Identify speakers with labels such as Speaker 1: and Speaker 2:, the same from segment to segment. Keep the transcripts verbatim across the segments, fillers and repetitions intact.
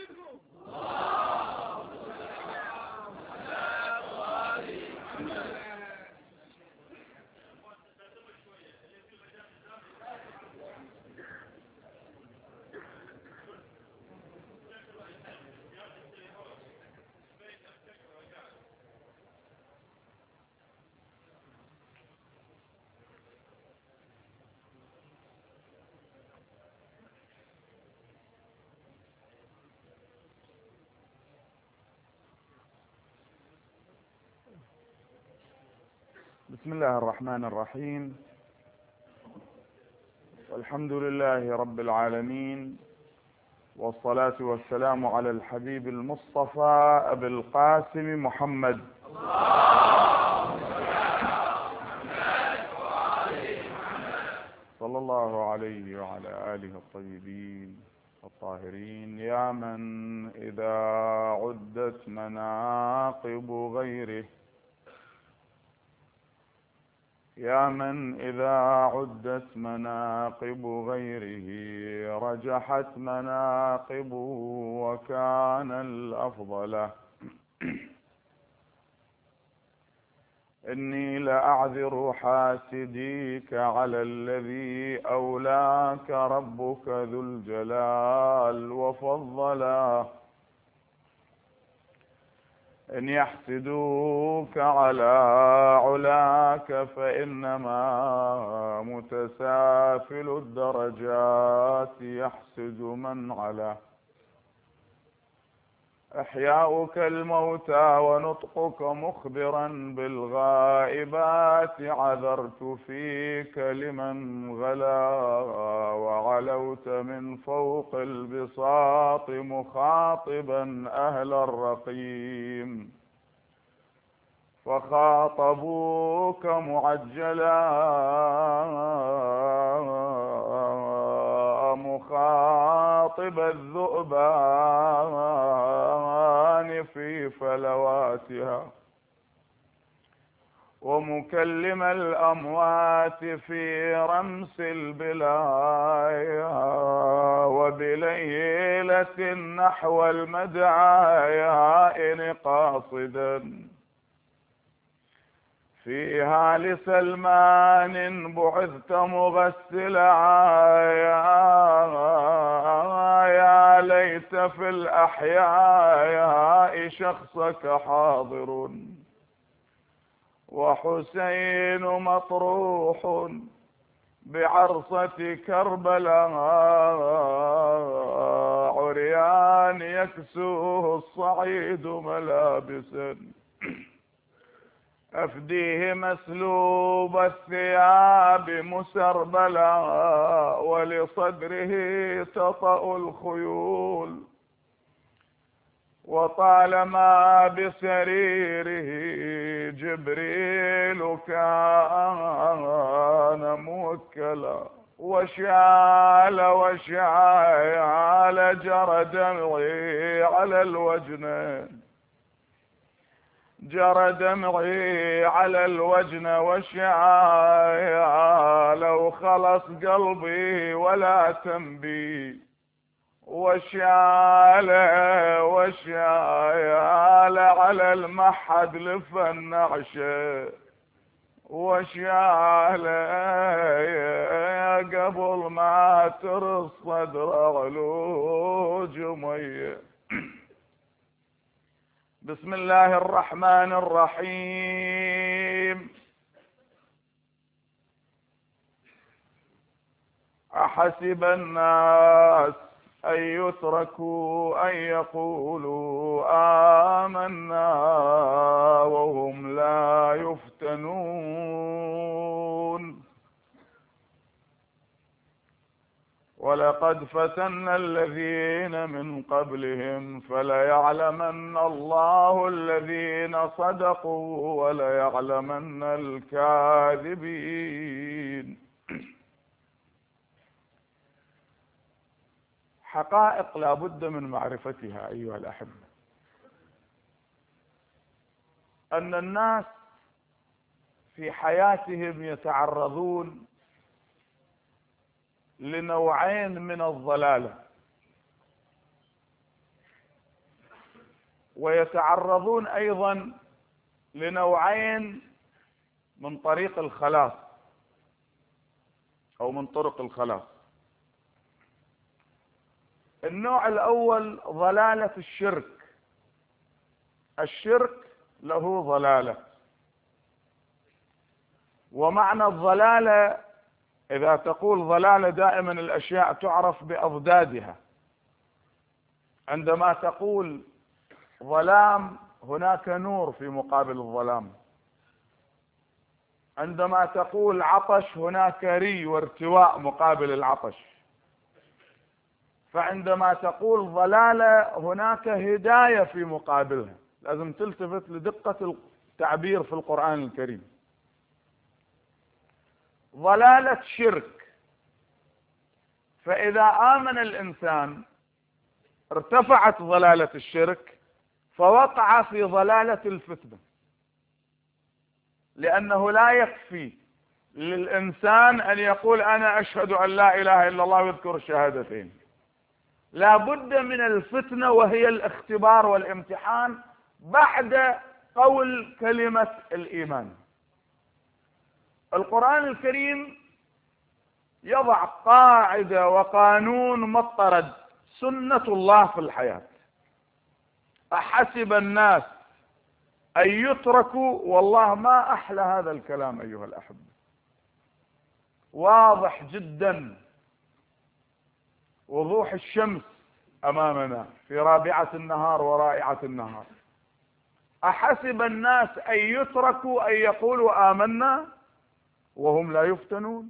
Speaker 1: بسم الله الرحمن الرحيم، والحمد لله رب العالمين، والصلاة والسلام على الحبيب المصطفى أبي القاسم محمد صلى الله عليه وعلى آله الطيبين الطاهرين. يا من إذا عدت مناقب غيره يا من إذا عدت مناقب غيره رجحت مناقبه وكان الأفضل. إني لأعذر حاسديك على الذي أولاك ربك ذو الجلال وفضلا. إن يحسدوك على علاك فإنما متسافل الدرجات يحسد من علا. إحياؤك الموتى ونطقك مخبرا بالغائبات عذرت فيك لمن غلا. وعلوت من فوق البساط مخاطبا أهل الرقيم فخاطبوك معجلا مخاطب الذؤبان في فلواتها ومكلم الأموات في رمس البلايا وبليلة نحو المدعايا إن قاصدا فيها لسلمان بعثت مغسلا. يا ليت في الأحياء شخصك حاضر وحسين مطروح بعرصة كربلاء عريان يكسوه الصعيد ملابسا أفديه مسلوب الثياب مسربلا ولصدره تطأ الخيول وطالما بسريره جبريل كان موكلا. وشال وشال جرى دمعي على الوجن جرى دمعي على الوجن وشال وخلص قلبي ولا تنبي. وشال وشال على المحد لف النعشه وشال قبل ما ترص صدر علوج ميه. بسم الله الرحمن الرحيم. أحسب الناس أن يتركوا أن يقولوا آمنا وهم لا يفتنون. ولقد فتنا الذين من قبلهم فليعلمن الله الذين صدقوا وليعلمن الكاذبين. حقائق لا بد من معرفتها أيها الأحبة. أن الناس في حياتهم يتعرضون لنوعين من الضلالة. ويتعرضون أيضا لنوعين من طريق الخلاص أو من طرق الخلاص. النوع الأول ضلالة الشرك. الشرك له ضلالة، ومعنى الضلالة إذا تقول ضلالة دائما الأشياء تعرف بأضدادها. عندما تقول ظلام هناك نور في مقابل الظلام. عندما تقول عطش هناك ري وارتواء مقابل العطش. فعندما تقول ضلالة هناك هداية في مقابلها. لازم تلتفت لدقة التعبير في القرآن الكريم. ضلالة شرك، فإذا آمن الإنسان ارتفعت ضلالة الشرك فوقع في ضلالة الفتنة، لأنه لا يكفي للإنسان أن يقول أنا أشهد أن لا إله إلا الله ويذكر الشهادتين. لا بد من الفتنة، وهي الاختبار والامتحان بعد قول كلمة الإيمان. القرآن الكريم يضع قاعدة وقانون مضطرد، سنة الله في الحياة. أحسب الناس أن يتركوا، والله ما أحلى هذا الكلام أيها الأحبة، واضح جدا وضوح الشمس أمامنا في رابعة النهار ورائعة النهار. أحسب الناس أن يتركوا أن يقولوا آمنا وهم لا يفتنون.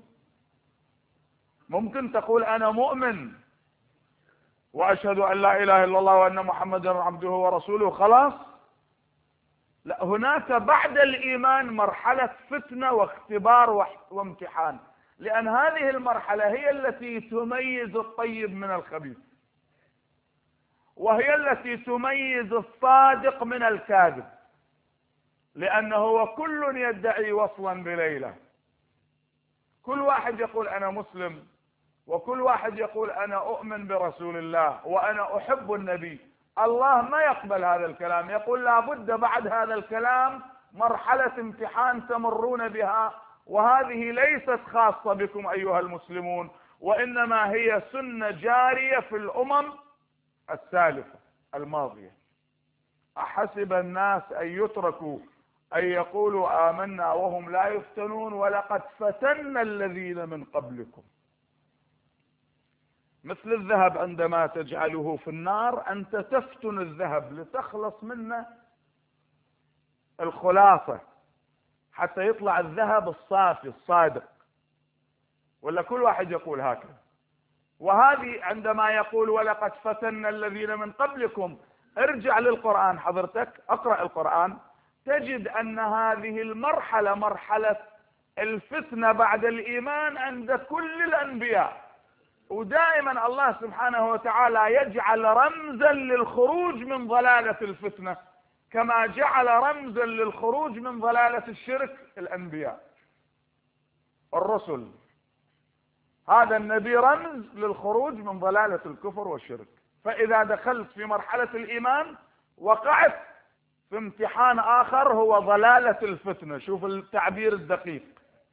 Speaker 1: ممكن تقول أنا مؤمن وأشهد أن لا إله إلا الله وأن محمدا عبده ورسوله خلاص؟ لا، هناك بعد الإيمان مرحلة فتنة واختبار وامتحان، لأن هذه المرحلة هي التي تميز الطيب من الخبيث، وهي التي تميز الصادق من الكاذب، لأنه وكل يدعي وصلا بليلى. كل واحد يقول أنا مسلم، وكل واحد يقول أنا أؤمن برسول الله وأنا أحب النبي. الله ما يقبل هذا الكلام، يقول لا بد بعد هذا الكلام مرحلة امتحان تمرون بها، وهذه ليست خاصة بكم أيها المسلمون، وإنما هي سنة جارية في الأمم السالفة الماضية. أحسب الناس أن يتركوا أن يقولوا آمنا وهم لا يفتنون ولقد فتنا الذين من قبلكم. مثل الذهب عندما تجعله في النار أنت تفتن الذهب لتخلص منه الخلاصة حتى يطلع الذهب الصافي الصادق، ولا كل واحد يقول هكذا. وهذه عندما يقول ولقد فتنا الذين من قبلكم، ارجع للقرآن حضرتك، اقرأ القرآن، تجد أن هذه المرحلة مرحلة الفتنة بعد الإيمان عند كل الأنبياء. ودائما الله سبحانه وتعالى يجعل رمزا للخروج من ضلالة الفتنة، كما جعل رمزا للخروج من ضلالة الشرك الأنبياء الرسل. هذا النبي رمز للخروج من ضلالة الكفر والشرك. فإذا دخلت في مرحلة الإيمان وقعت في امتحان آخر هو ضلالة الفتنة. شوف التعبير الدقيق.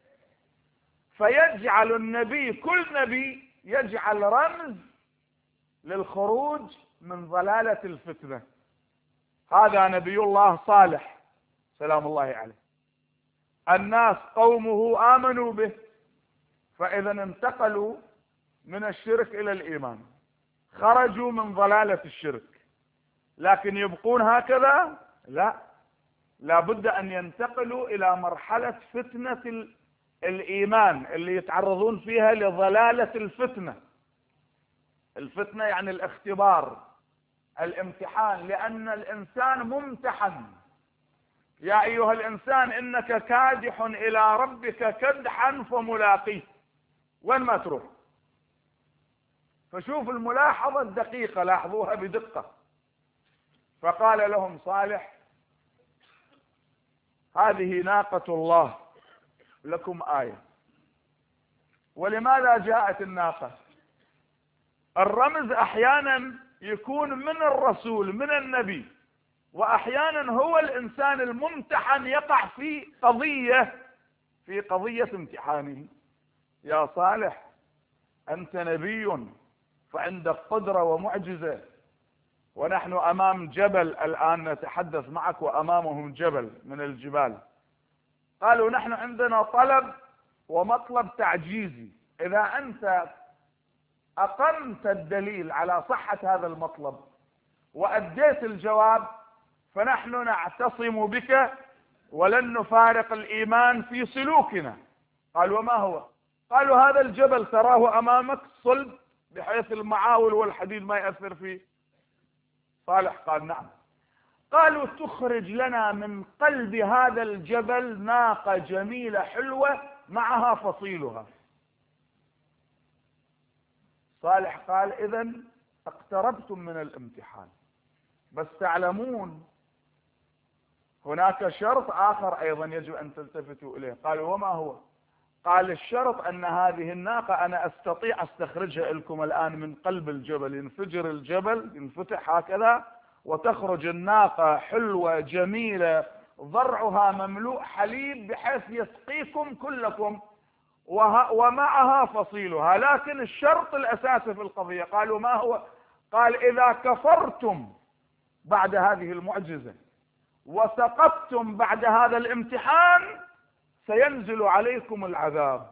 Speaker 1: فيجعل النبي، كل نبي يجعل رمز للخروج من ضلالة الفتنة. هذا نبي الله صالح سلام الله عليه، الناس قومه آمنوا به، فإذا انتقلوا من الشرك إلى الإيمان، خرجوا من ضلالة الشرك، لكن يبقون هكذا؟ لا، لا بد أن ينتقلوا إلى مرحلة فتنة الإيمان اللي يتعرضون فيها لضلالة الفتنة. الفتنة يعني الاختبار، الامتحان، لأن الإنسان ممتحن. يا أيها الإنسان إنك كادح إلى ربك كدحا فملاقيه. وين ما تروح. فشوف الملاحظة الدقيقة، لاحظوها بدقة. فقال لهم صالح هذه ناقة الله لكم آية. ولماذا جاءت الناقة؟ الرمز أحيانا يكون من الرسول من النبي، وأحيانا هو الإنسان الممتحن يقع في قضية في قضية امتحانه. يا صالح أنت نبي فعندك قدرة ومعجزة، ونحن أمام جبل الآن نتحدث معك وأمامهم جبل من الجبال. قالوا نحن عندنا طلب ومطلب تعجيزي، إذا أنت أقمت الدليل على صحة هذا المطلب وأديت الجواب فنحن نعتصم بك ولن نفارق الإيمان في سلوكنا. قال وما هو؟ قالوا هذا الجبل تراه أمامك صلب بحيث المعاول والحديد ما يأثر فيه. صالح قال نعم. قالوا تخرج لنا من قلب هذا الجبل ناقة جميلة حلوة معها فصيلها. صالح قال إذن اقتربتم من الامتحان، بس تعلمون هناك شرط آخر أيضا يجب أن تلتفتوا إليه. قالوا وما هو؟ قال الشرط أن هذه الناقة أنا أستطيع أستخرجها لكم الآن من قلب الجبل، ينفجر الجبل ينفتح هكذا وتخرج الناقة حلوة جميلة ضرعها مملوء حليب بحيث يسقيكم كلكم ومعها فصيلها. لكن الشرط الأساسي في القضية قالوا ما هو؟ قال إذا كفرتم بعد هذه المعجزة وسقطتم بعد هذا الامتحان سينزل عليكم العذاب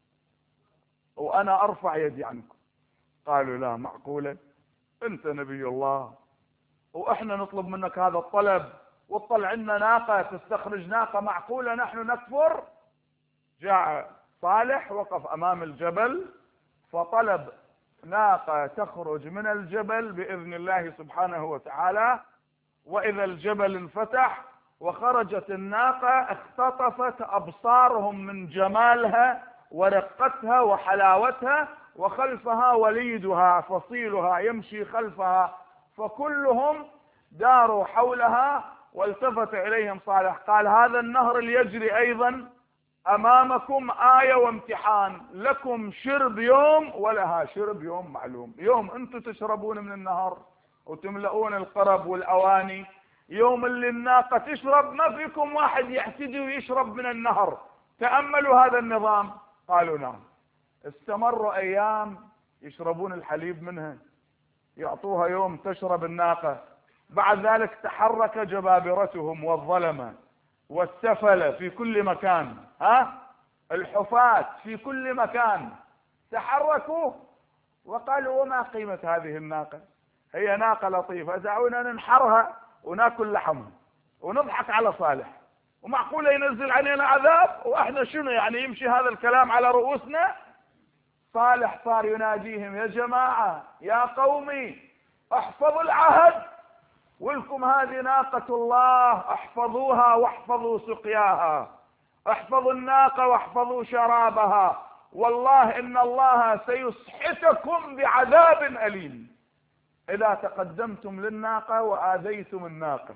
Speaker 1: وأنا أرفع يدي عنكم. قالوا لا معقولة، أنت نبي الله وإحنا نطلب منك هذا الطلب وتطلع لنا ناقة تستخرج ناقة، معقولة نحن نكفر؟ جاء صالح وقف أمام الجبل فطلب ناقة تخرج من الجبل بإذن الله سبحانه وتعالى، وإذا الجبل انفتح وخرجت الناقة اختطفت أبصارهم من جمالها ورقتها وحلاوتها، وخلفها وليدها فصيلها يمشي خلفها، فكلهم داروا حولها. والتفت إليهم صالح قال هذا النهر اللي يجري أيضا أمامكم آية وامتحان، لكم شرب يوم ولها شرب يوم معلوم. يوم أنتم تشربون من النهر وتملؤون القرب والأواني، يوم اللي الناقة تشرب ما فيكم واحد يعتدي ويشرب من النهر. تأملوا هذا النظام. قالوا نعم. استمروا أيام يشربون الحليب منها، يعطوها يوم تشرب الناقة. بعد ذلك تحرك جبابرتهم والظلمة والسفلة في كل مكان، ها الحفاة في كل مكان تحركوا وقالوا وما قيمة هذه الناقة؟ هي ناقة لطيفة دعونا ننحرها وناكل لحمها ونضحك على صالح، ومعقولة ينزل علينا عذاب واحنا شنو يعني يمشي هذا الكلام على رؤوسنا؟ صالح صار يناديهم يا جماعة يا قومي احفظوا العهد، ولكم هذه ناقة الله احفظوها واحفظوا سقياها، احفظوا الناقة واحفظوا شرابها، والله ان الله سيسحتكم بعذاب أليم إذا تقدمتم للناقة وآذيتم الناقة.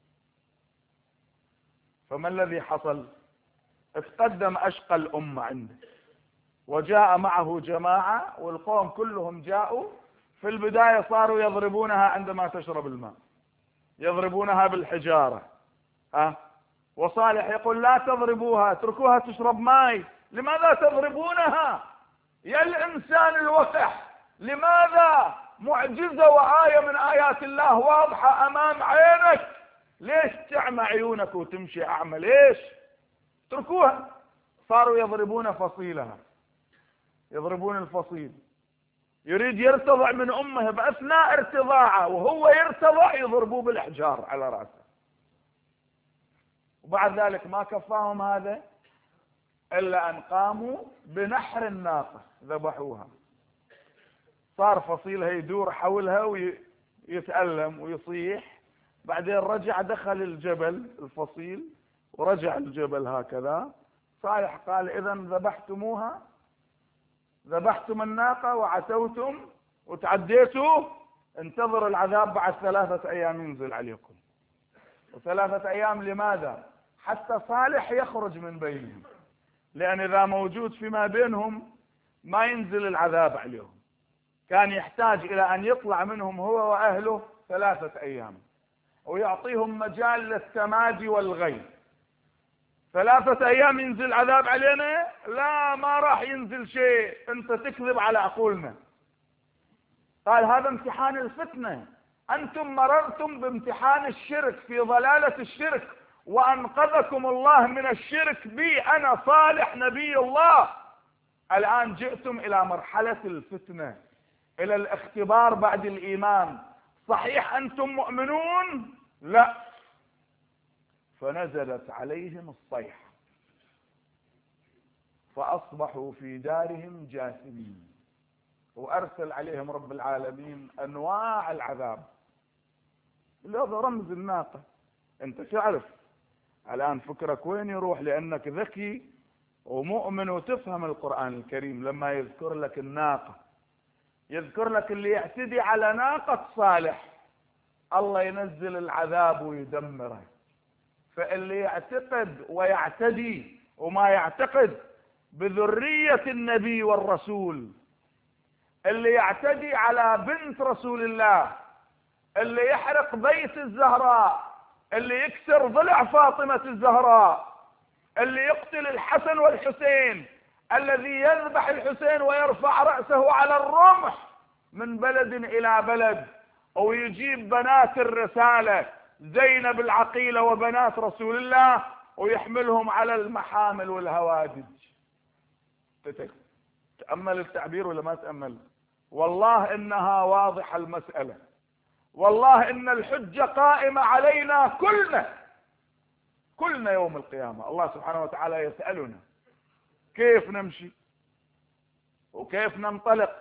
Speaker 1: فما الذي حصل؟ اتقدم أشقى الأمة عنده وجاء معه جماعة والقوم كلهم جاءوا. في البداية صاروا يضربونها عندما تشرب الماء، يضربونها بالحجارة، ها وصالح يقول لا تضربوها اتركوها تشرب ماء. لماذا تضربونها يا الإنسان الوقح؟ لماذا؟ معجزة وآية من آيات الله واضحة أمام عينك، ليش تعمى عيونك وتمشي أعمى؟ ليش؟ اتركوها. صاروا يضربون فصيلها، يضربون الفصيل، يريد يرتضع من أمه، بأثناء ارتضاعه وهو يرتضع يضربوه بالحجار على رأسه. وبعد ذلك ما كفاهم هذا إلا أن قاموا بنحر الناقة ذبحوها. صار فصيلها يدور حولها ويتألم ويصيح. بعدين رجع دخل الجبل الفصيل ورجع الجبل هكذا. صالح قال إذن ذبحتموها، ذبحتم الناقة وعتوتم وتعديتوا، انتظر العذاب بعد ثلاثة أيام ينزل عليكم. وثلاثة أيام لماذا؟ حتى صالح يخرج من بينهم، لأن إذا موجود فيما بينهم ما ينزل العذاب عليهم. كان يحتاج إلى أن يطلع منهم هو وأهله ثلاثة أيام. ويعطيهم مجال للتمادي والغي. ثلاثة أيام ينزل عذاب علينا؟ لا، ما راح ينزل شيء، أنت تكذب على عقولنا. قال هذا امتحان الفتنة، أنتم مررتم بامتحان الشرك في ضلالة الشرك، وأنقذكم الله من الشرك بي أنا صالح نبي الله. الآن جئتم إلى مرحلة الفتنة، إلى الاختبار بعد الإيمان. صحيح أنتم مؤمنون؟ لا. فنزلت عليهم الصيحة فأصبحوا في دارهم جاثمين، وأرسل عليهم رب العالمين أنواع العذاب. هذا رمز الناقة. أنت تعرف الآن فكرك وين يروح، لأنك ذكي ومؤمن وتفهم القرآن الكريم. لما يذكر لك الناقة يذكر لك اللي يعتدي على ناقة صالح الله ينزل العذاب ويدمره. فاللي يعتقد ويعتدي وما يعتقد بذرية النبي والرسول، اللي يعتدي على بنت رسول الله، اللي يحرق بيت الزهراء، اللي يكسر ضلع فاطمة الزهراء، اللي يقتل الحسن والحسين، الذي يذبح الحسين ويرفع رأسه على الرمح من بلد إلى بلد، ويجيب بنات الرسالة زينب العقيلة وبنات رسول الله ويحملهم على المحامل والهوادج. تأمل التعبير ولا ما تأمل؟ والله إنها واضحة المسألة، والله إن الحجة قائمة علينا كلنا كلنا يوم القيامة. الله سبحانه وتعالى يسألنا كيف نمشي وكيف ننطلق.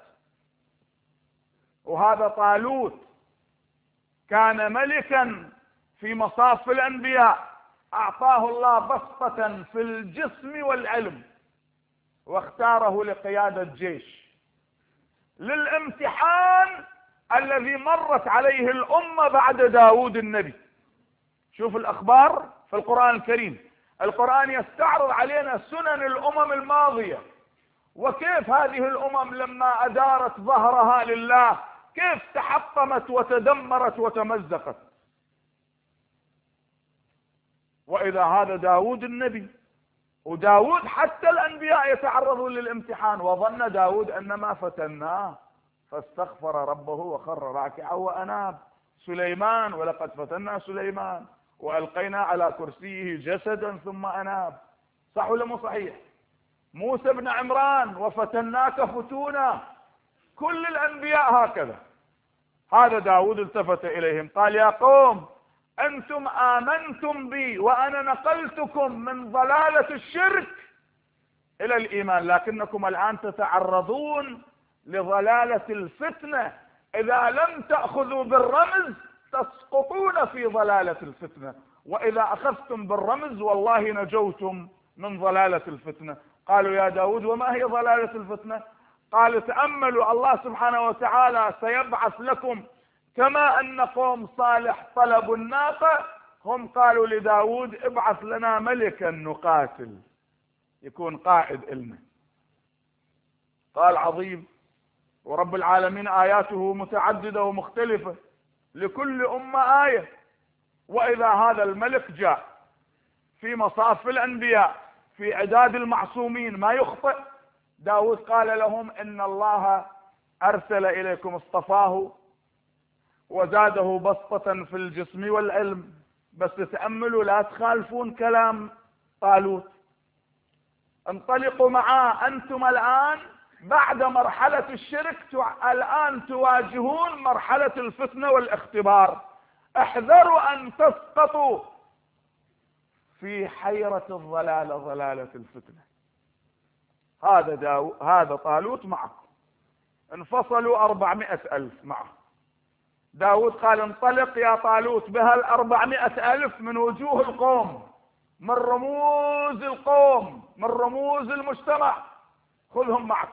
Speaker 1: وهذا طالوت كان ملكا في مصاف الأنبياء، أعطاه الله بسطة في الجسم والعلم واختاره لقيادة جيش للامتحان الذي مرت عليه الأمة بعد داود النبي. شوف الأخبار في القرآن الكريم، القرآن يستعرض علينا سنن الأمم الماضية، وكيف هذه الأمم لما أدارت ظهرها لله كيف تحطمت وتدمرت وتمزقت. وإذا هذا داود النبي، وداود حتى الأنبياء يتعرضون للامتحان. وظن داود أنما فتناه فاستغفر ربه وخر راكعا وأناب. سليمان ولقد فتنا سليمان وألقينا على كرسيه جسدا ثم أناب. صح ولا مو صحيح؟ موسى بن عمران وفتناك فتونا. كل الأنبياء هكذا. هذا داود التفت إليهم قال يا قوم أنتم آمنتم بي وأنا نقلتكم من ضلالة الشرك إلى الإيمان، لكنكم الآن تتعرضون لضلالة الفتنة. إذا لم تأخذوا بالرمز تسقطون في ضلالة الفتنة، وإذا أخذتم بالرمز والله نجوتم من ضلالة الفتنة. قالوا يا داود وما هي ضلالة الفتنة؟ قال تأملوا الله سبحانه وتعالى سيبعث لكم كما أن قوم صالح طلبوا الناقة، هم قالوا لداود ابعث لنا ملكا نقاتل يكون قائد إلنا. قال عظيم، ورب العالمين آياته متعددة ومختلفة، لكل أمة آية. وإذا هذا الملك جاء في مصاف الأنبياء في عداد المعصومين ما يخطئ، داود قال لهم إن الله أرسل إليكم اصطفاه وزاده بسطة في الجسم والعلم. بس تأملوا لا تخالفون كلام طالوت، انطلقوا معاه. أنتم الآن بعد مرحلة الشرك الآن تواجهون مرحلة الفتنة والاختبار. احذروا أن تسقطوا في حيرة الضلالة ضلالة الفتنة. هذا داو هذا طالوت معه، انفصلوا أربعمائة ألف معه. داود قال انطلق يا طالوت بها الأربعمائة ألف من وجوه القوم، من رموز القوم، من رموز المجتمع، خذهم معك.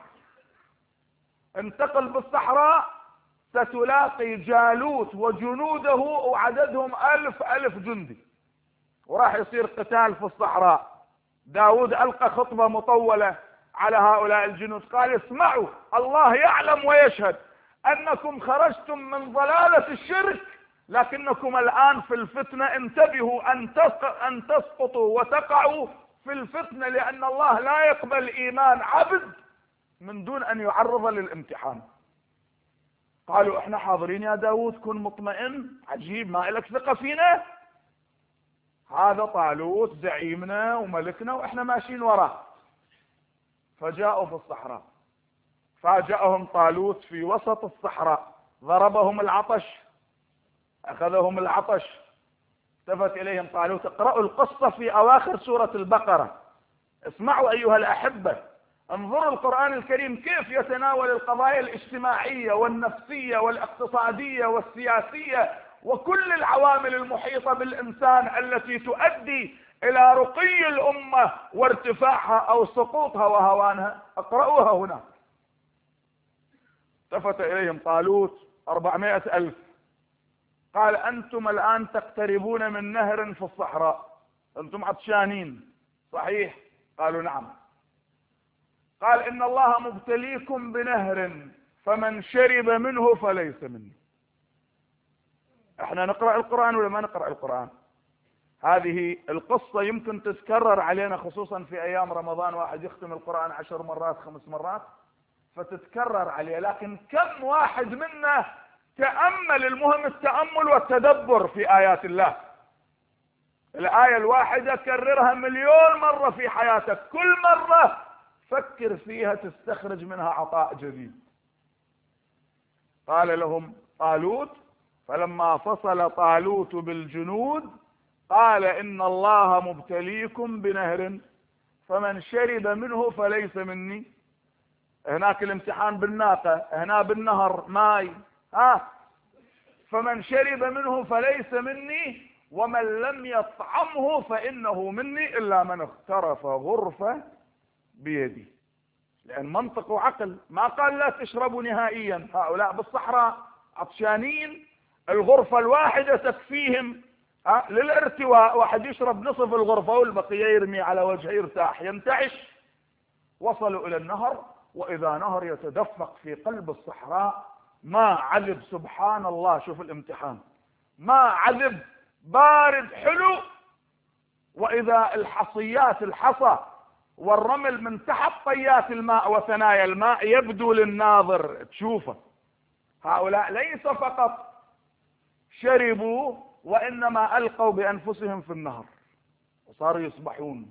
Speaker 1: انتقل بالصحراء ستلاقي جالوت وجنوده وعددهم ألف ألف جندي، وراح يصير قتال في الصحراء. داود ألقى خطبة مطولة على هؤلاء الجنود، قال اسمعوا الله يعلم ويشهد أنكم خرجتم من ضلالة الشرك لكنكم الآن في الفتنة، انتبهوا أن تسقطوا وتقعوا في الفتنة، لأن الله لا يقبل إيمان عبد من دون أن يعرض للامتحان. قالوا احنا حاضرين يا داود، كن مطمئن. عجيب، ما لك ثقة فينا؟ هذا طالوت زعيمنا وملكنا واحنا ماشيين وراه. فجاءوا في الصحراء، فاجأهم طالوت في وسط الصحراء، ضربهم العطش، اخذهم العطش. التفت اليهم طالوت. اقرأوا القصة في اواخر سورة البقرة، اسمعوا ايها الاحبة، انظروا القرآن الكريم كيف يتناول القضايا الاجتماعية والنفسية والاقتصادية والسياسية وكل العوامل المحيطة بالإنسان التي تؤدي إلى رقي الأمة وارتفاعها أو سقوطها وهوانها. اقرأوها هنا. التفت إليهم طالوت، أربعمائة ألف، قال أنتم الآن تقتربون من نهر في الصحراء، أنتم عطشانين صحيح؟ قالوا نعم. قال إن الله مبتليكم بنهر فمن شرب منه فليس مني. احنا نقرأ القرآن ولا ما نقرأ القرآن؟ هذه القصة يمكن تتكرر علينا، خصوصا في ايام رمضان، واحد يختم القرآن عشر مرات خمس مرات فتتكرر عليه، لكن كم واحد منا تأمل؟ المهم التأمل والتدبر في آيات الله. الآية الواحدة كررها مليون مرة في حياتك، كل مرة فكر فيها تستخرج منها عطاء جديد. قال لهم طالوت: فلما فصل طالوت بالجنود قال إن الله مبتليكم بنهر فمن شرب منه فليس مني. هناك الامتحان بالناقة، هنا بالنهر ماي، ها فمن شرب منه فليس مني ومن لم يطعمه فإنه مني إلا من اغترف غرفة بيدي. لأن منطق وعقل، ما قال لا تشربوا نهائيا. هؤلاء بالصحراء عطشانين، الغرفة الواحدة تكفيهم ها للارتواء، واحد يشرب نصف الغرفة والبقية يرمي على وجهه يرتاح ينتعش. وصلوا إلى النهر، وإذا نهر يتدفق في قلب الصحراء، ما عذب سبحان الله. شوف الامتحان، ما عذب بارد حلو، وإذا الحصيات الحصى والرمل من تحت طيات الماء وثنايا الماء يبدو للناظر تشوفه. هؤلاء ليس فقط شربوا وإنما ألقوا بأنفسهم في النهر وصاروا يسبحون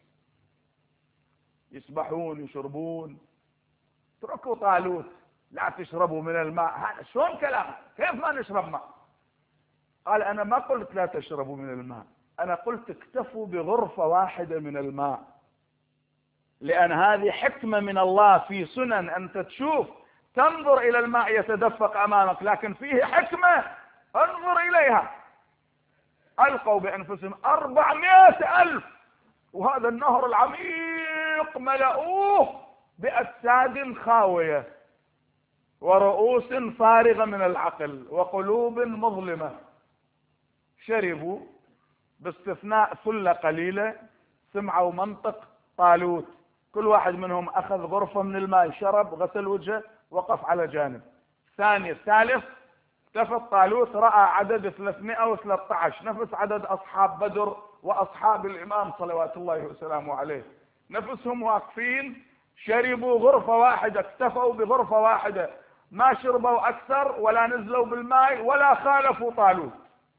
Speaker 1: يسبحون يشربون. اتركوا طالوت، لا تشربوا من الماء. هذا شلون كلام؟ كيف ما نشرب ماء؟ قال أنا ما قلت لا تشربوا من الماء، أنا قلت اكتفوا بغرفة واحدة من الماء، لأن هذه حكمة من الله في سنن. أنت تشوف تنظر إلى الماء يتدفق أمامك، لكن فيه حكمة انظر إليها. ألقوا بأنفسهم أربعمائة ألف، وهذا النهر العميق ملؤوه بأجساد خاوية ورؤوس فارغة من العقل وقلوب مظلمة. شربوا باستثناء ثلة قليلة سمعوا منطق طالوت، كل واحد منهم أخذ غرفة من الماء، شرب، غسل وجهه، وقف على جانب. ثاني الثالث التفت طالوت، رأى عدد ثلاثمائة وثلاثة عشر، نفس عدد أصحاب بدر وأصحاب الإمام صلوات الله وسلامه عليه، نفسهم واقفين، شربوا غرفة واحدة، اكتفوا بغرفة واحدة، ما شربوا أكثر ولا نزلوا بالماء ولا خالفوا طالوت.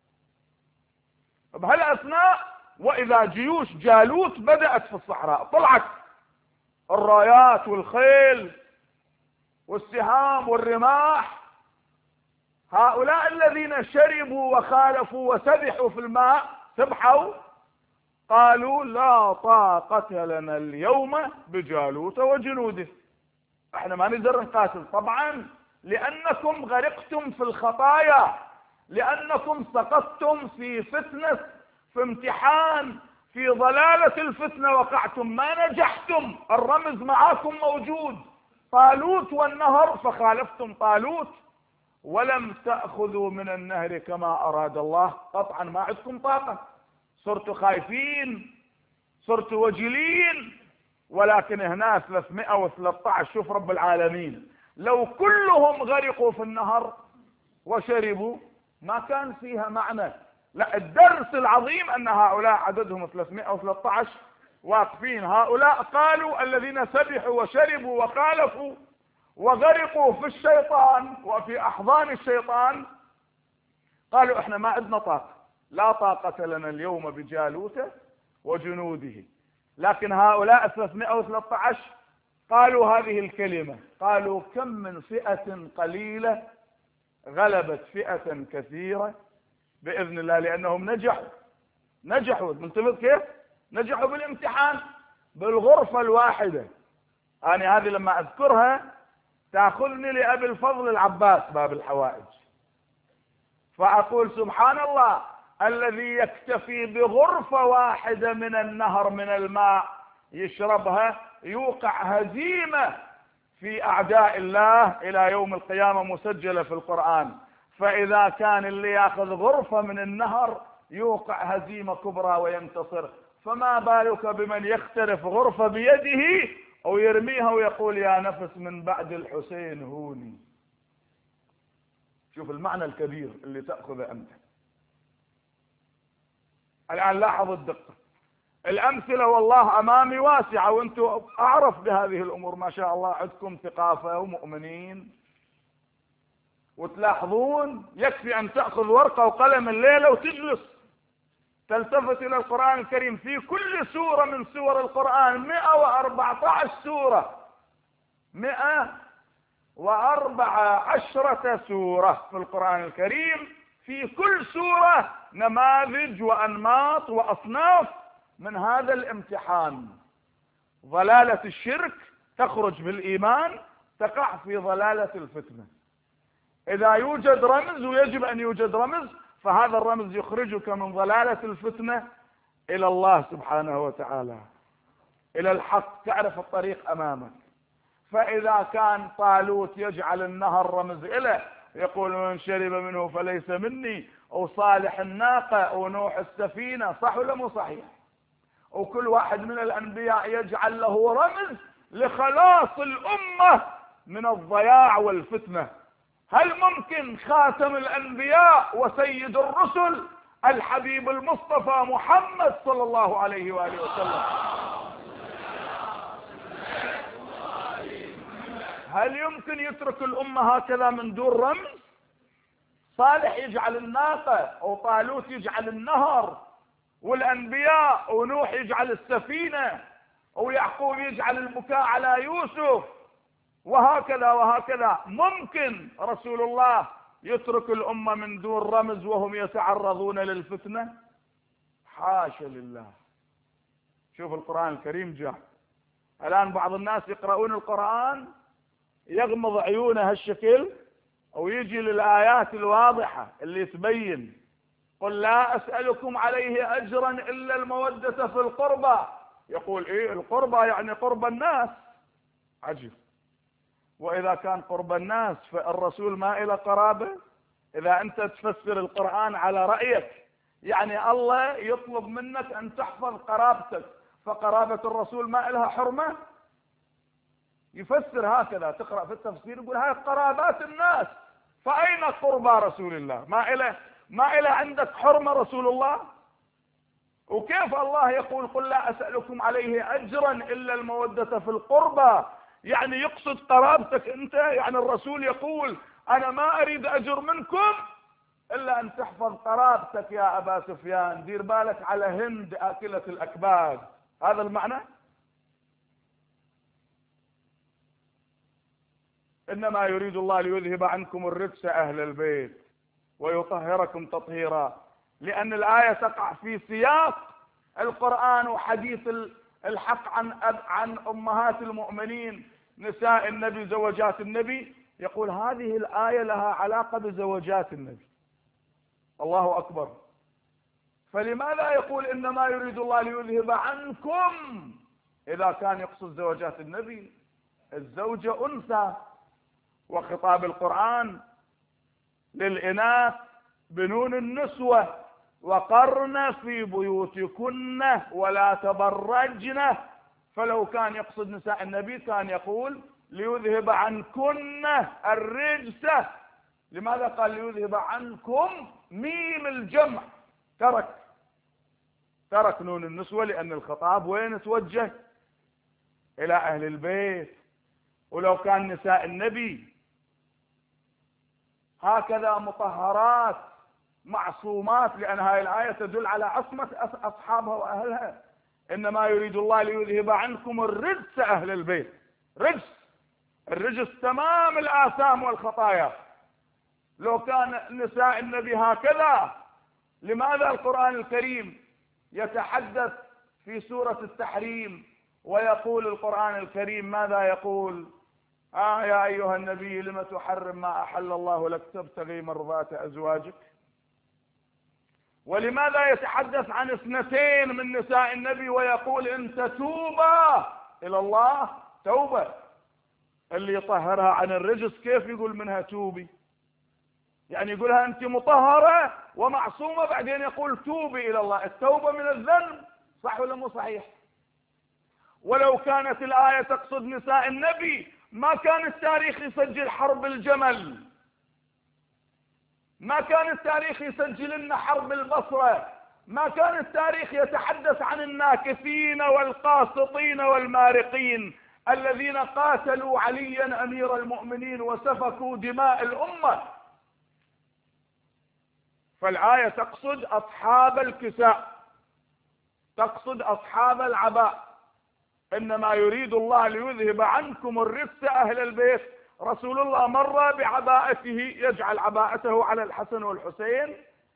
Speaker 1: بهالأثناء وإذا جيوش جالوت بدأت في الصحراء، طلعت الرايات والخيل والسهام والرماح. هؤلاء الذين شربوا وخالفوا وسبحوا في الماء سبحوا، قالوا لا طاقة لنا اليوم بجالوت وجنوده، احنا ما نقدر نقاتل. طبعا لأنكم غرقتم في الخطايا، لأنكم سقطتم في فتنة، في امتحان، في ضلالة الفتنة وقعتم، ما نجحتم. الرمز معاكم موجود، طالوت والنهر، فخالفتم طالوت ولم تأخذوا من النهر كما أراد الله. قطعا ما عندكم طاقة، صرتوا خايفين، صرتوا وجلين. ولكن هنا ثلاثمائة وثلاثة عشر، شوف رب العالمين، لو كلهم غرقوا في النهر وشربوا ما كان فيها معنى. لا، الدرس العظيم أن هؤلاء عددهم ثلاثمائة وثلاثة عشر واقفين، هؤلاء قالوا الذين سبحوا وشربوا وخالفوا وغرقوا في الشيطان وفي أحضان الشيطان، قالوا احنا ما عندنا طاقة، لا طاقة لنا اليوم بجالوت وجنوده. لكن هؤلاء ثلاثمائة وثلاثة عشر قالوا هذه الكلمة، قالوا كم من فئة قليلة غلبت فئة كثيرة بإذن الله، لأنهم نجحوا نجحوا منتبه كيف؟ نجحوا بالامتحان بالغرفة الواحدة. أنا هذه لما أذكرها تأخذني لأبي الفضل العباس باب الحوائج، فأقول سبحان الله الذي يكتفي بغرفة واحدة من النهر من الماء يشربها يوقع هزيمة في أعداء الله إلى يوم القيامة مسجلة في القرآن. فإذا كان اللي يأخذ غرفة من النهر يوقع هزيمة كبرى وينتصر، فما بالك بمن يخترف غرفة بيده أو يرميها ويقول يا نفس من بعد الحسين هوني. شوف المعنى الكبير اللي تأخذه أنت. الآن لاحظوا الدقة، الأمثلة والله أمامي واسعة، وأنتم أعرف بهذه الأمور ما شاء الله، عندكم ثقافة ومؤمنين وتلاحظون. يكفي أن تأخذ ورقة وقلم الليلة وتجلس تلتفت إلى القرآن الكريم. في كل سورة من سور القرآن مئة وأربعة عشر سورة، مئة وأربع عشرة سورة في القرآن الكريم، في كل سورة نماذج وأنماط وأصناف من هذا الامتحان. ضلالة الشرك تخرج بالإيمان، تقع في ضلالة الفتنة. إذا يوجد رمز ويجب أن يوجد رمز، فهذا الرمز يخرجك من ضلالة الفتنة إلى الله سبحانه وتعالى، إلى الحق، تعرف الطريق أمامك. فإذا كان طالوت يجعل النهر رمز إله، يقول من شرب منه فليس مني، أو صالح الناقة أو نوح السفينة، صح ولا مو صحيح؟ وكل واحد من الأنبياء يجعل له رمز لخلاص الأمة من الضياع والفتنة. هل ممكن خاتم الأنبياء وسيد الرسل الحبيب المصطفى محمد صلى الله عليه وآله وسلم، هل يمكن يترك الأمة هكذا من دون رمز؟ صالح يجعل الناقة، أو طالوت يجعل النهر، والأنبياء ونوح يجعل السفينة، أو يعقوب يجعل البكاء على يوسف، وهكذا وهكذا. ممكن رسول الله يترك الأمة من دون رمز وهم يتعرضون للفتنة؟ حاشا لله. شوف القرآن الكريم جاء. الآن بعض الناس يقرؤون القرآن يغمض عيونه هالشكل، أو يجي للآيات الواضحة اللي تبين قل لا أسألكم عليه أجرا إلا المودة في القربى، يقول إيه القربى؟ يعني قرب الناس. عجيب. وإذا كان قرب الناس فالرسول ما إلى قرابة؟ إذا أنت تفسر القرآن على رأيك، يعني الله يطلب منك أن تحفظ قرابتك، فقرابة الرسول ما إلها حرمة؟ يفسر هكذا، تقرأ في التفسير يقول هاي قرابات الناس، فأين قربى رسول الله؟ ما إله ما إله عندك حرمة رسول الله؟ وكيف الله يقول قل لا أسألكم عليه أجرا إلا المودة في القربى؟ يعني يقصد قرابتك أنت. يعني الرسول يقول أنا ما أريد أجر منكم إلا أن تحفظ قرابتك يا أبا سفيان، دير بالك على هند آكلة الأكباد. هذا المعنى. إنما يريد الله ليذهب عنكم الرجس أهل البيت ويطهركم تطهيرا، لأن الآية تقع في سياق القرآن وحديث الحق عن عن أمهات المؤمنين نساء النبي زوجات النبي. يقول هذه الآية لها علاقة بزوجات النبي. الله أكبر. فلماذا يقول إنما يريد الله ليذهب عنكم إذا كان يقصد زوجات النبي؟ الزوجة أنثى، وخطاب القرآن للإناث بنون النسوة، وقرن في بيوتكن ولا تبرجن. فلو كان يقصد نساء النبي كان يقول ليذهب عنكن الرجس لماذا قال ليذهب عنكم ميم الجمع؟ ترك ترك نون النسوة لأن الخطاب وين توجه؟ إلى أهل البيت. ولو كان نساء النبي هكذا مطهرات معصومات، لأن هذه الآية تدل على عصمة أصحابها وأهلها. إنما يريد الله ليذهب عنكم الرجس أهل البيت. رجس، الرجس تمام الآثام والخطايا. لو كان نساء النبي هكذا، لماذا القرآن الكريم يتحدث في سورة التحريم ويقول القرآن الكريم ماذا يقول؟ آه يا أيها النبي لم تحرم ما أحل الله لك تبتغي مرضات أزواجك. ولماذا يتحدث عن اثنتين من نساء النبي ويقول إن تتوبا إلى الله توبة؟ اللي يطهرها عن الرجس كيف يقول منها توبي؟ يعني يقولها أنت مطهرة ومعصومة، بعدين يقول توبي إلى الله. التوبة من الذنب، صح ولا مو صحيح؟ ولو كانت الآية تقصد نساء النبي ما كان التاريخ يسجل حرب الجمل، ما كان التاريخ يسجل لنا حرب البصرة، ما كان التاريخ يتحدث عن الناكثين والقاسطين والمارقين الذين قاتلوا عليا أمير المؤمنين وسفكوا دماء الأمة. فالآية تقصد أصحاب الكساء، تقصد أصحاب العباء. إنما يريد الله ليذهب عنكم الرجس أهل البيت. رسول الله مر بعباءته، يجعل عباءته على الحسن والحسين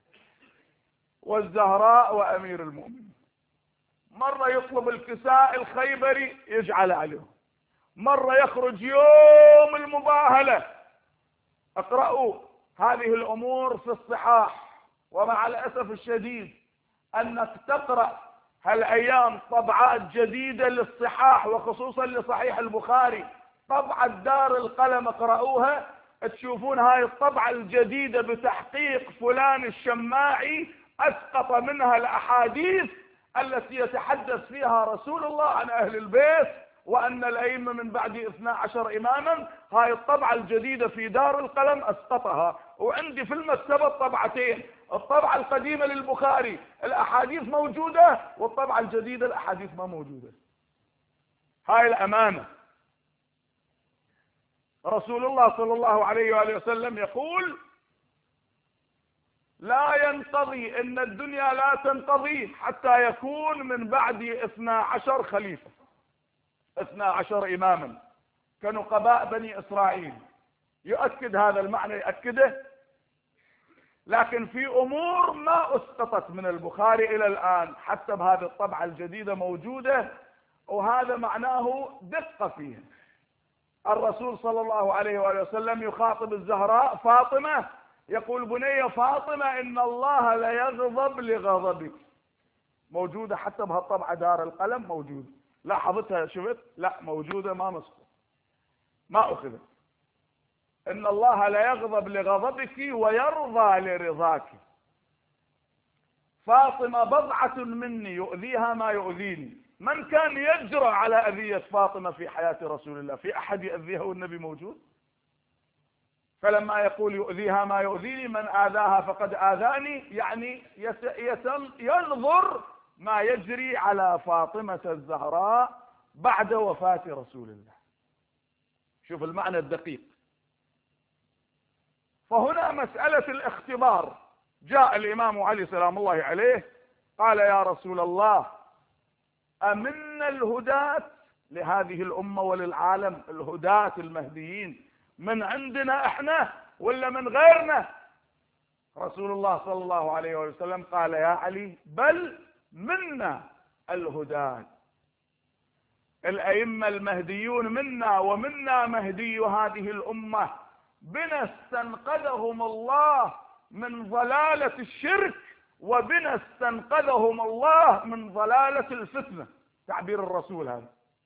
Speaker 1: والزهراء وأمير المؤمنين. مرة يطلب الكساء الخيبري يجعل عليهم. مرة يخرج يوم المباهلة. اقرأوا هذه الأمور في الصحاح. ومع الأسف الشديد أنك تقرأ هالأيام طبعات جديدة للصحاح وخصوصا لصحيح البخاري، طبعة دار القلم، اقرأوها تشوفون هاي الطبعة الجديدة بتحقيق فلان الشماعي أسقط منها الأحاديث التي يتحدث فيها رسول الله عن أهل البيت وأن الأئمة من بعد اثنا عشر إماما. هاي الطبعة الجديدة في دار القلم أسقطها. وعندي في المكتبة طبعتين، الطبعة القديمة للبخاري الأحاديث موجودة، والطبعة الجديدة الأحاديث ما موجودة. هاي الأمانة. رسول الله صلى الله عليه وآله وسلم يقول لا ينقضي، إن الدنيا لا تنقضي حتى يكون من بعد اثنا عشر خليفة، اثنا عشر إماما كنقباء بني إسرائيل. يؤكد هذا المعنى، يؤكده. لكن في أمور ما أسقطت من البخاري إلى الآن حتى بهذه الطبعة الجديدة موجودة، وهذا معناه دقة فيها. الرسول صلى الله عليه وآله وسلم يخاطب الزهراء فاطمة، يقول بني فاطمة إن الله لا يغضب لغضبك. موجودة حتى بهالطبعة دار القلم موجودة. لاحظتها؟ شفت؟ لا موجودة، ما مسقط، ما أخذت. إن الله لا يغضب لغضبك ويرضى لرضاك. فاطمة بضعة مني يؤذيها ما يؤذيني. من كان يجرأ على أذية فاطمة في حياة رسول الله؟ في أحد يؤذيها والنبي موجود؟ فلما يقول يؤذيها ما يؤذيني، من آذاها فقد آذاني، يعني ينظر ما يجري على فاطمة الزهراء بعد وفاة رسول الله. شوف المعنى الدقيق. فهنا مسألة الاختبار. جاء الإمام علي سلام الله عليه قال يا رسول الله أمنا الهداة لهذه الأمة وللعالم، الهداة المهديين من عندنا احنا ولا من غيرنا؟ رسول الله صلى الله عليه وسلم قال يا علي بل منا الهداة، الأئمة المهديون منا، ومنا مهدي هذه الأمة، بنا استنقذهم الله من ضلالة الشرك، وبنا استنقذهم الله من ضلالة الفتنة. تعبير الرسول هذا.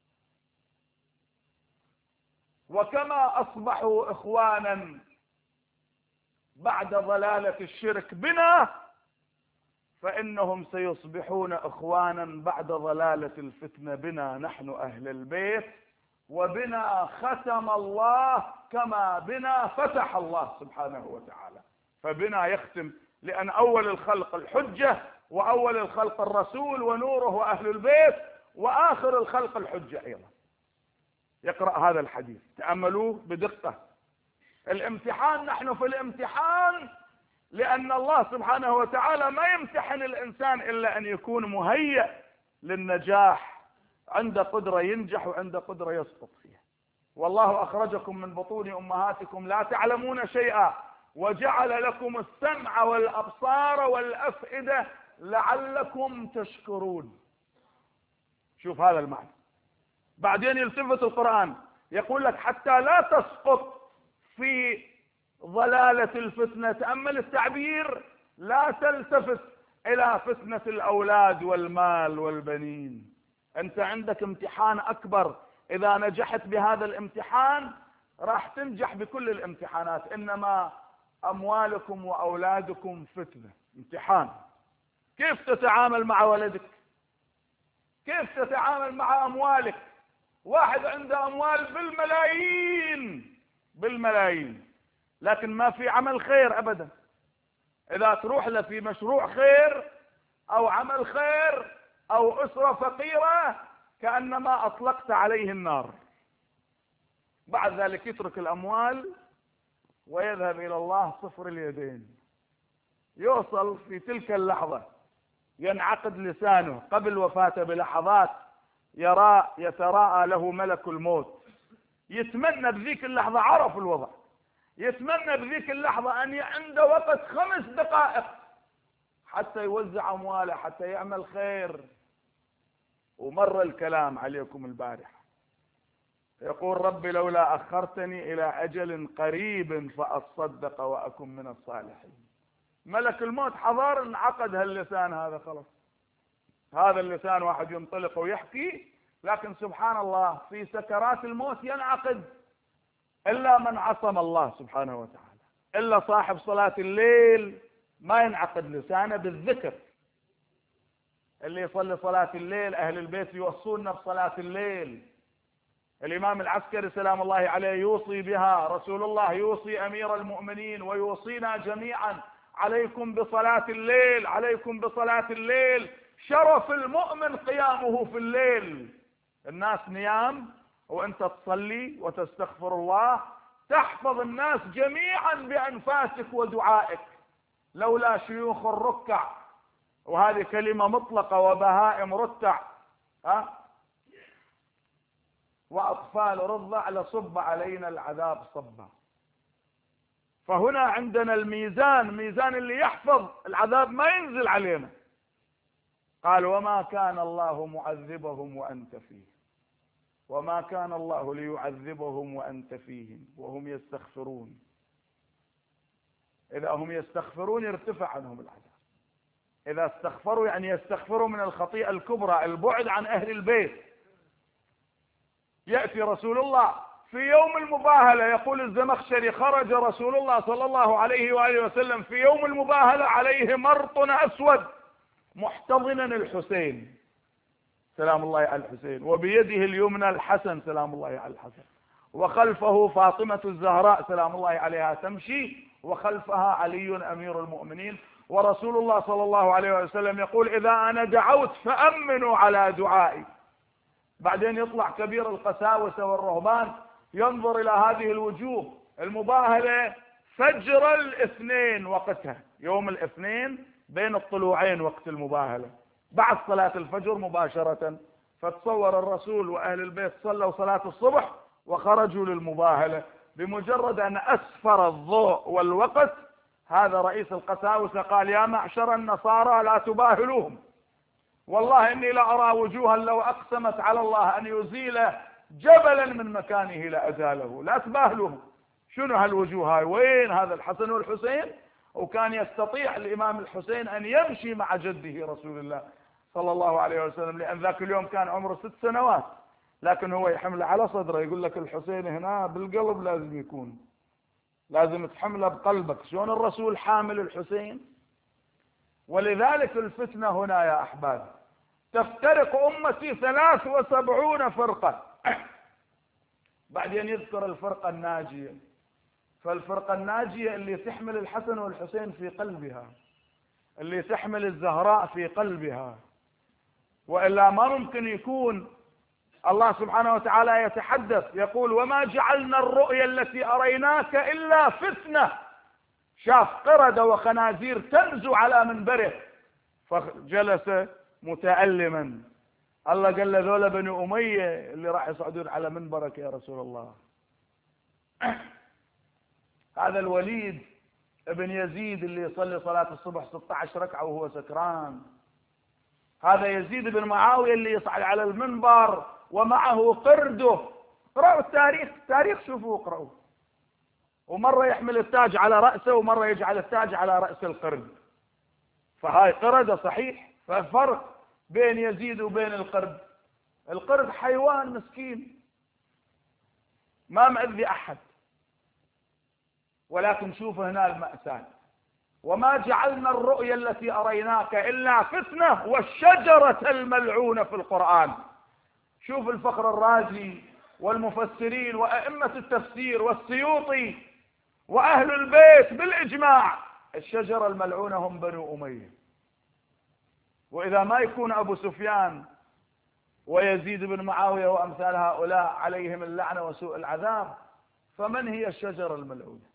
Speaker 1: وكما أصبحوا إخوانا بعد ضلالة الشرك بنا، فإنهم سيصبحون إخوانا بعد ضلالة الفتنة بنا نحن أهل البيت. وبنا ختم الله كما بنا فتح الله سبحانه وتعالى. فبنا يختم، لأن أول الخلق الحجة، وأول الخلق الرسول ونوره وأهل البيت، وآخر الخلق الحجة أيضا. يقرأ هذا الحديث، تأملوه بدقة. الامتحان، نحن في الامتحان لأن الله سبحانه وتعالى ما يمتحن الإنسان إلا أن يكون مهيأ للنجاح، عنده قدرة ينجح وعنده قدرة يسقط فيها. والله أخرجكم من بطون أمهاتكم لا تعلمون شيئا وجعل لكم السمع والأبصار والأفئدة لعلكم تشكرون. شوف هذا المعنى. بعدين يلتفت القرآن يقول لك حتى لا تسقط في ضلالة الفتنة. تأمل التعبير، لا تلتفت إلى فتنة الأولاد والمال والبنين. أنت عندك امتحان أكبر، إذا نجحت بهذا الامتحان راح تنجح بكل الامتحانات. إنما أموالكم وأولادكم فتنة، امتحان. كيف تتعامل مع ولدك؟ كيف تتعامل مع أموالك؟ واحد عنده أموال بالملايين بالملايين، لكن ما في عمل خير أبدا. إذا تروح له في مشروع خير أو عمل خير أو أسرة فقيرة كأنما أطلقت عليه النار. بعد ذلك يترك الأموال ويذهب إلى الله صفر اليدين. يوصل في تلك اللحظة ينعقد لسانه قبل وفاته بلحظات، يرى يتراءى له ملك الموت. يتمنى بذيك اللحظة، عرف الوضع، يتمنى بذيك اللحظة أن عنده وقت خمس دقائق حتى يوزع أمواله، حتى يعمل خير. ومر الكلام عليكم البارحة، يقول ربي لولا أخرتني إلى أجل قريب فأصدق وأكن من الصالحين. ملك الموت حضر، انعقد هاللسان هذا خلاص. هذا اللسان واحد ينطلق ويحكي، لكن سبحان الله في سكرات الموت ينعقد. إلا من عصم الله سبحانه وتعالى، إلا صاحب صلاة الليل ما ينعقد لسانه بالذكر. اللي يصلي صلاة الليل أهل البيت يوصونا بصلاة الليل. الإمام العسكري سلام الله عليه يوصي بها، رسول الله يوصي أمير المؤمنين ويوصينا جميعا: عليكم بصلاة الليل، عليكم بصلاة الليل. شرف المؤمن قيامه في الليل. الناس نيام وأنت تصلي وتستغفر الله، تحفظ الناس جميعا بأنفاسك ودعائك. لولا شيوخ الركع، وهذه كلمة مطلقة، وبهائم رتع، ها، وأطفال رضع لصب علينا العذاب صبا. فهنا عندنا الميزان، ميزان اللي يحفظ العذاب ما ينزل علينا. قال وما كان الله معذبهم وأنت فيهم، وما كان الله ليعذبهم وأنت فيهم وهم يستغفرون. إذا هم يستغفرون يرتفع عنهم العذاب. إذا استغفروا يعني يستغفروا من الخطيئة الكبرى، البعد عن أهل البيت. يأتي رسول الله في يوم المباهلة، يقول الزمخشري: خرج رسول الله صلى الله عليه وآله وسلم في يوم المباهلة عليه مرط أسود محتضنا الحسين سلام الله على الحسين، وبيده اليمنى الحسن سلام الله على الحسن، وخلفه فاطمة الزهراء سلام الله عليها تمشي، وخلفها علي أمير المؤمنين. ورسول الله صلى الله عليه وسلم يقول: إذا أنا دعوت فأمنوا على دعائي. بعدين يطلع كبير القساوسة والرهبان ينظر إلى هذه الوجوه المباهلة فجر الاثنين وقتها، يوم الاثنين بين الطلوعين وقت المباهلة بعد صلاة الفجر مباشرة. فتصور الرسول وأهل البيت صلوا صلاة الصبح وخرجوا للمباهلة. بمجرد أن أسفر الضوء والوقت، هذا رئيس القساوسة قال: يا معشر النصارى لا تباهلوهم، والله إني لأرى وجوها لو أقسمت على الله أن يزيل جبلا من مكانه لأزاله. لا تباهلوهم. شنو هالوجوه هاي؟ وين هذا الحسن والحسين؟ وكان يستطيع الإمام الحسين أن يمشي مع جده رسول الله صلى الله عليه وسلم، لأن ذاك اليوم كان عمره ست سنوات، لكن هو يحمل على صدره. يقول لك الحسين هنا بالقلب لازم يكون، لازم تحمله بقلبك. شلون الرسول حامل الحسين؟ ولذلك الفتنة هنا يا أحباب. تفترق أمتي ثلاث وسبعون فرقة، بعدين يذكر الفرقة الناجية. فالفرقة الناجية اللي تحمل الحسن والحسين في قلبها، اللي تحمل الزهراء في قلبها، وإلا ما ممكن يكون. الله سبحانه وتعالى يتحدث يقول: وما جعلنا الرؤيا التي أريناك إلا فتنة. شاف قردة وخنازير تنزو على منبره فجلس متألما. الله قال له: ذولا بني أمية اللي راح يصعدون على منبرك يا رسول الله. هذا الوليد ابن يزيد اللي يصلي صلاة الصبح ستة عشر ركعة وهو سكران. هذا يزيد بن معاوية اللي يصعد على المنبر ومعه قرده. اقرأوا التاريخ، التاريخ شوفوا اقرأوا. ومرة يحمل التاج على رأسه ومرة يجعل التاج على رأس القرد. فهاي قردة صحيح. فالفرق بين يزيد وبين القرد، القرد حيوان مسكين ما مأذي أحد، ولكن شوف هنا المأساة: وما جعلنا الرؤيا التي أريناك إلا فتنة والشجرة الملعونة في القرآن. شوف الفخر الرازي والمفسرين وأئمة التفسير والسيوطي وأهل البيت بالإجماع، الشجرة الملعونة هم بنو أمية. وإذا ما يكون أبو سفيان ويزيد بن معاوية وأمثال هؤلاء عليهم اللعنة وسوء العذاب، فمن هي الشجرة الملعونة؟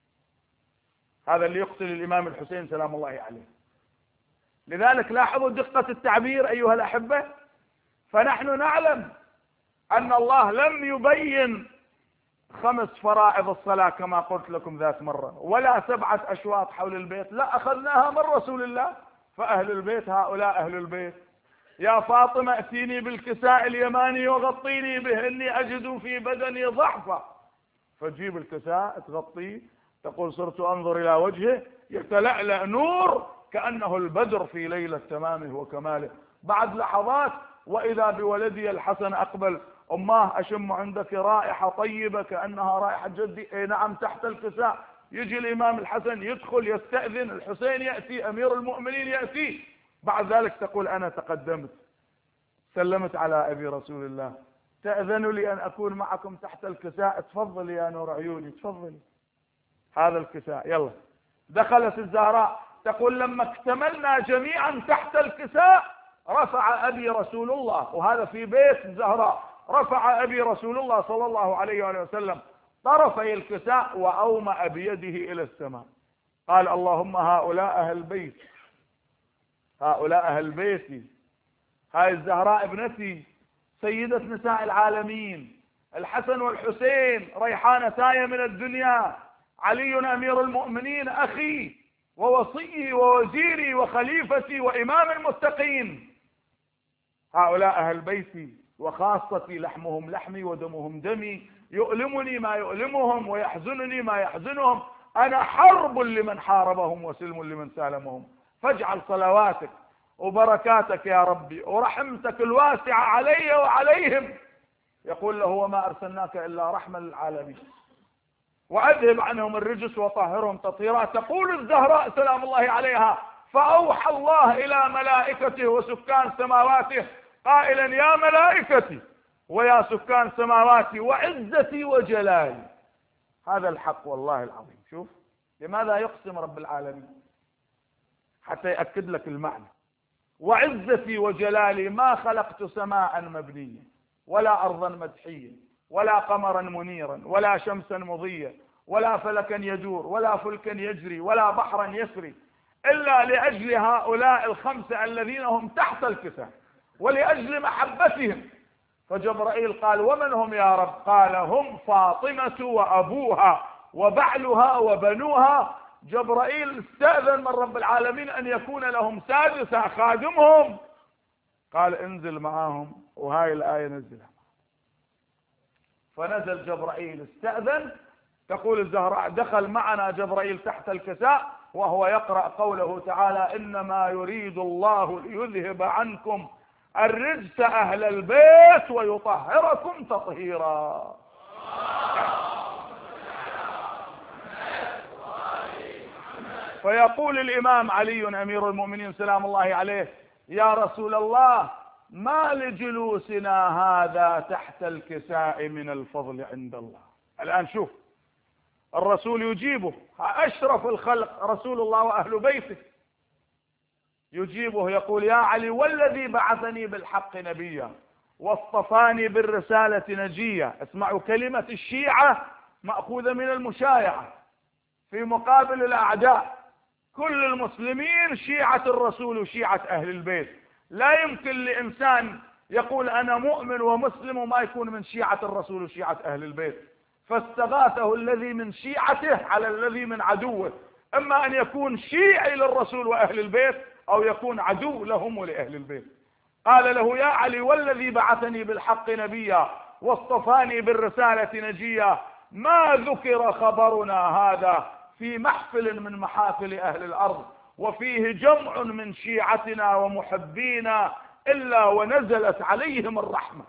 Speaker 1: هذا اللي يقتل الإمام الحسين سلام الله عليه. لذلك لاحظوا دقة التعبير أيها الأحبة. فنحن نعلم أن الله لم يبين خمس فرائض الصلاة كما قلت لكم ذات مرة، ولا سبعة أشواط حول البيت، لا، أخذناها من رسول الله. فأهل البيت هؤلاء أهل البيت: يا فاطمة ائتيني بالكساء اليماني وغطيني به إني أجد في بدني ضعفا. فتجيب الكساء تغطيه، تقول: صرت أنظر إلى وجهه يتلألأ نور كأنه البدر في ليلة تمامه وكماله. بعد لحظات وإذا بولدي الحسن أقبل: أماه أشم عندك رائحة طيبة كأنها رائحة جدي. إيه نعم، تحت الكساء. يجي الإمام الحسن يدخل يستأذن، الحسين يأتي، أمير المؤمنين يأتي. بعد ذلك تقول: أنا تقدمت سلمت على أبي رسول الله، تأذن لي أن أكون معكم تحت الكساء؟ تفضل يا نور عيوني، تفضلي. هذا الكساء، يلا. دخلت الزهراء تقول: لما اكتملنا جميعا تحت الكساء رفع أبي رسول الله، وهذا في بيت الزهراء، رفع أبي رسول الله صلى الله عليه وآله وسلم طرفي الكساء وأومأ بيده إلى السماء، قال: اللهم هؤلاء أهل بيت، هؤلاء أهل بيتي، هاي الزهراء ابنتي، سيدة نساء العالمين، الحسن والحسين ريحانتاي من الدنيا، علي أمير المؤمنين أخي ووصيي ووزيري وخليفتي وإمام المتقين، هؤلاء أهل بيتي وخاصتي، لحمهم لحمي ودمهم دمي، يؤلمني ما يؤلمهم ويحزنني ما يحزنهم، أنا حرب لمن حاربهم وسلم لمن سالمهم، فاجعل صلواتك وبركاتك يا ربي ورحمتك الواسعة علي وعليهم. يقول له: وما أرسلناك إلا رحمة للعالمين، وأذهب عنهم الرجس وطهرهم تطهيرا. تقول الزهراء سلام الله عليها: فأوحى الله إلى ملائكته وسكان سماواته قائلا: يا ملائكتي ويا سكان سماواتي وعزتي وجلالي. هذا الحق والله العظيم. شوف لماذا يقسم رب العالمين؟ حتى يأكد لك المعنى. وعزتي وجلالي ما خلقت سماء مبنية ولا أرضا مدحية ولا قمرا منيرا ولا شمسا مضية ولا فلكا يدور ولا فلكا يجري ولا بحرا يسري إلا لأجل هؤلاء الخمسة الذين هم تحت الكساء ولأجل محبتهم. فجبرائيل قال: ومن هم يا رب؟ قال: هم فاطمة وأبوها وبعلها وبنوها. جبرائيل استأذن من رب العالمين أن يكون لهم سادسة خادمهم، قال: انزل معاهم، وهاي الآية نزلها. فنزل جبرائيل استأذن. تقول الزهراء: دخل معنا جبرائيل تحت الكساء وهو يقرأ قوله تعالى: إنما يريد الله ليذهب عنكم الرجس أهل البيت ويطهركم تطهيرا. فيقول الإمام علي أمير المؤمنين سلام الله عليه: يا رسول الله، ما لجلوسنا هذا تحت الكساء من الفضل عند الله. الآن شوف الرسول يجيبه، أشرف الخلق رسول الله وأهل بيته، يجيبه يقول: يا علي والذي بعثني بالحق نبيا واصطفاني بالرسالة نجيا. اسمعوا كلمة الشيعة مأخوذة من المشايعة في مقابل الأعداء. كل المسلمين شيعة الرسول وشيعة أهل البيت. لا يمكن لإنسان يقول أنا مؤمن ومسلم وما يكون من شيعة الرسول وشيعة أهل البيت. فاستغاثه الذي من شيعته على الذي من عدوه، إما أن يكون شيعي للرسول وأهل البيت أو يكون عدو لهم ولأهل البيت. قال له: يا علي والذي بعثني بالحق نبيا واصطفاني بالرسالة نجيا، ما ذكر خبرنا هذا في محفل من محافل أهل الأرض وفيه جمع من شيعتنا ومحبينا إلا ونزلت عليهم الرحمة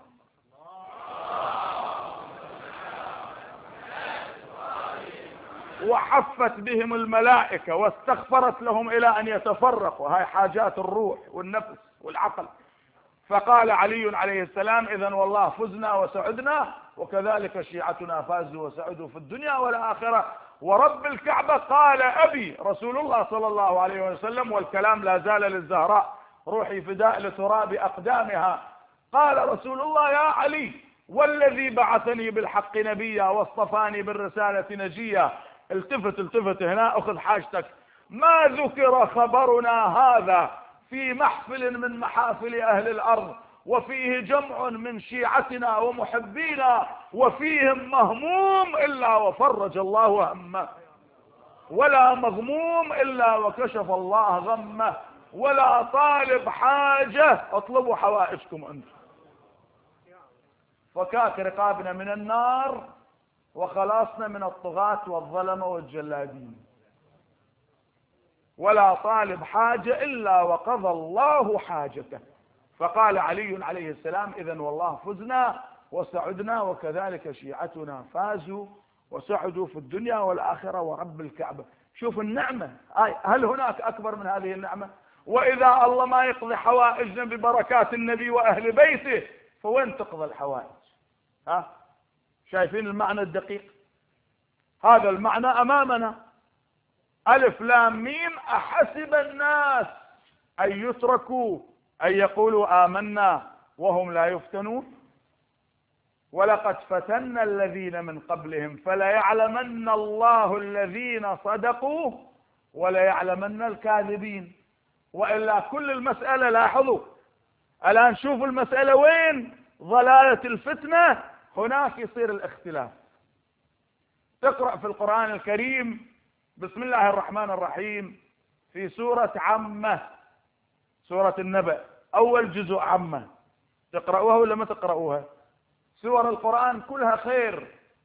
Speaker 1: وحفت بهم الملائكة واستغفرت لهم إلى أن يتفرقوا. هاي حاجات الروح والنفس والعقل. فقال علي عليه السلام: إذن والله فزنا وسعدنا وكذلك شيعتنا فازوا وسعدوا في الدنيا والآخرة ورب الكعبة. قال أبي رسول الله صلى الله عليه وسلم، والكلام لا زال للزهراء: روحي فداء لتراب أقدامها. قال رسول الله: يا علي والذي بعثني بالحق نبيا واصطفاني بالرسالة نجيا. التفت التفت هنا، أخذ حاجتك. ما ذكر خبرنا هذا في محفل من محافل أهل الأرض وفيه جمع من شيعتنا ومحبينا وفيهم مهموم إلا وفرج الله همه، ولا مغموم إلا وكشف الله غمه، ولا طالب حاجة اطلبوا حوائجكم أنتم. فكاك رقابنا من النار وخلاصنا من الطغاة والظلمة والجلادين. ولا طالب حاجة إلا وقضى الله حاجته. فقال علي عليه السلام: إذن والله فزنا وسعدنا وكذلك شيعتنا فازوا وسعدوا في الدنيا والآخرة ورب الكعبة. شوف النعمة، هل هناك أكبر من هذه النعمة؟ وإذا الله ما يقضي حوائجنا ببركات النبي وأهل بيته فوين تقضى الحوائج؟ ها؟ شايفين المعنى الدقيق؟ هذا المعنى أمامنا. ألف لام ميم: أحسب الناس أن يتركوا أن يقولوا آمنا وهم لا يفتنون ولقد فتنا الذين من قبلهم فليعلمن الله الذين صدقوا وليعلمن الكاذبين. وإلا كل المسألة، لاحظوا الآن شوفوا المسألة وين ضلالة الفتنة، هناك يصير الاختلاف. تقرأ في القرآن الكريم بسم الله الرحمن الرحيم في سورة عمة، سورة النبأ، أول جزء عمة، تقرأوها ولا ما تقرأوها؟ سور القرآن كلها خير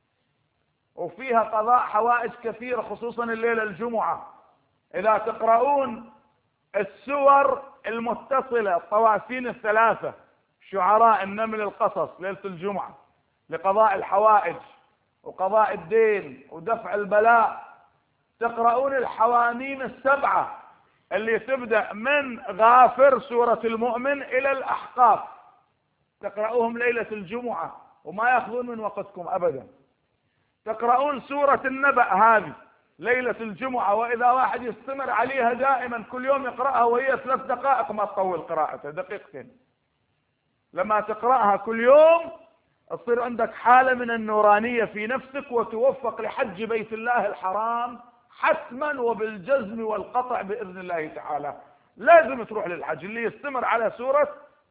Speaker 1: وفيها قضاء حوائج كثيرة، خصوصا الليلة الجمعة. إذا تقرؤون السور المتصلة الطواسين الثلاثة، شعراء، النمل، القصص، ليلة الجمعة، لقضاء الحوائج وقضاء الدين ودفع البلاء، تقرؤون الحواميم السبعة اللي تبدأ من غافر سورة المؤمن إلى الأحقاف، تقرؤوهم ليلة الجمعة وما يأخذون من وقتكم أبدا. تقرؤون سورة النبأ هذه ليلة الجمعة، وإذا واحد يستمر عليها دائما كل يوم يقرأها وهي ثلاث دقائق، ما تطول قراءتها، دقيقتين. لما تقرأها كل يوم تصير عندك حالة من النورانية في نفسك وتوفق لحج بيت الله الحرام حتما وبالجزم والقطع بإذن الله تعالى. لازم تروح للحج اللي يستمر على سورة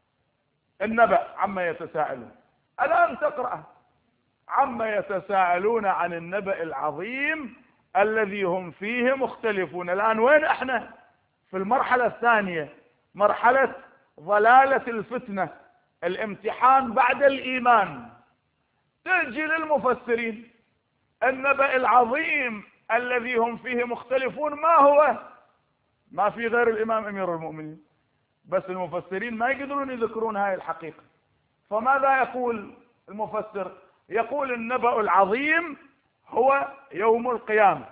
Speaker 1: النبأ عما يتساءلون. الآن تقرأ عما يتساءلون عن النبأ العظيم الذي هم فيه مختلفون. الآن وين احنا؟ في المرحلة الثانية، مرحلة ضلالة الفتنة، الامتحان بعد الإيمان. تجي للمفسرين النبأ العظيم الذي هم فيه مختلفون ما هو؟ ما في غير الإمام أمير المؤمنين، بس المفسرين ما يقدرون يذكرون هاي الحقيقة. فماذا يقول المفسر؟ يقول النبأ العظيم هو يوم القيامة.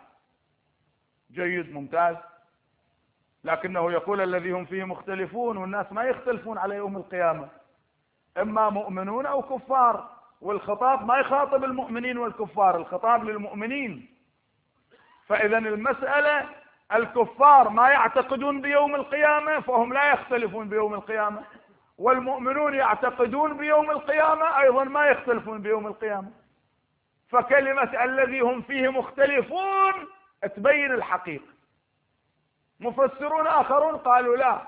Speaker 1: جيد، ممتاز. لكنه يقول الذي هم فيه مختلفون، والناس ما يختلفون على يوم القيامة. إما مؤمنون أو كفار، والخطاب ما يخاطب المؤمنين والكفار، الخطاب للمؤمنين. فإذا المسألة الكفار ما يعتقدون بيوم القيامة فهم لا يختلفون بيوم القيامة، والمؤمنون يعتقدون بيوم القيامة أيضا ما يختلفون بيوم القيامة. فكلمة الذي هم فيه مختلفون تبين الحقيقة. مفسرون آخرون قالوا لا،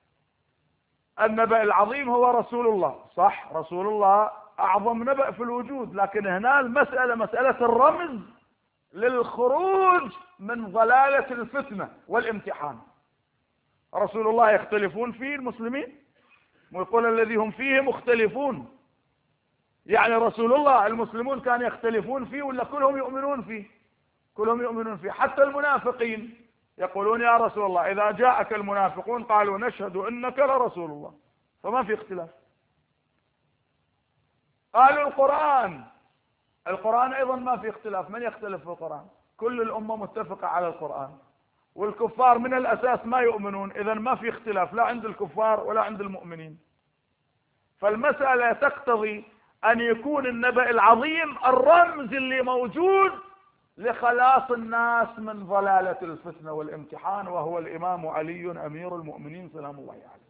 Speaker 1: النبأ العظيم هو رسول الله، صح، رسول الله أعظم نبأ في الوجود، لكن هنا المسألة مسألة الرمز للخروج من ضلالة الفتنة والامتحان. رسول الله يختلفون فيه المسلمين، ويقول الذي هم فيه مختلفون، يعني رسول الله المسلمون كانوا يختلفون فيه ولا كلهم يؤمنون فيه؟ كلهم يؤمنون فيه. حتى المنافقين يقولون يا رسول الله إذا جاءك المنافقون قالوا نشهد إنك لرسول الله، فما في اختلاف. قالوا القرآن، القرآن أيضا ما في اختلاف، من يختلف في القرآن؟ كل الأمة متفقة على القرآن، والكفار من الأساس ما يؤمنون، إذا ما في اختلاف لا عند الكفار ولا عند المؤمنين. فالمسألة تقتضي أن يكون النبأ العظيم الرمز اللي موجود لخلاص الناس من ضلالة الفتنة والامتحان، وهو الإمام علي أمير المؤمنين سلام الله عليه.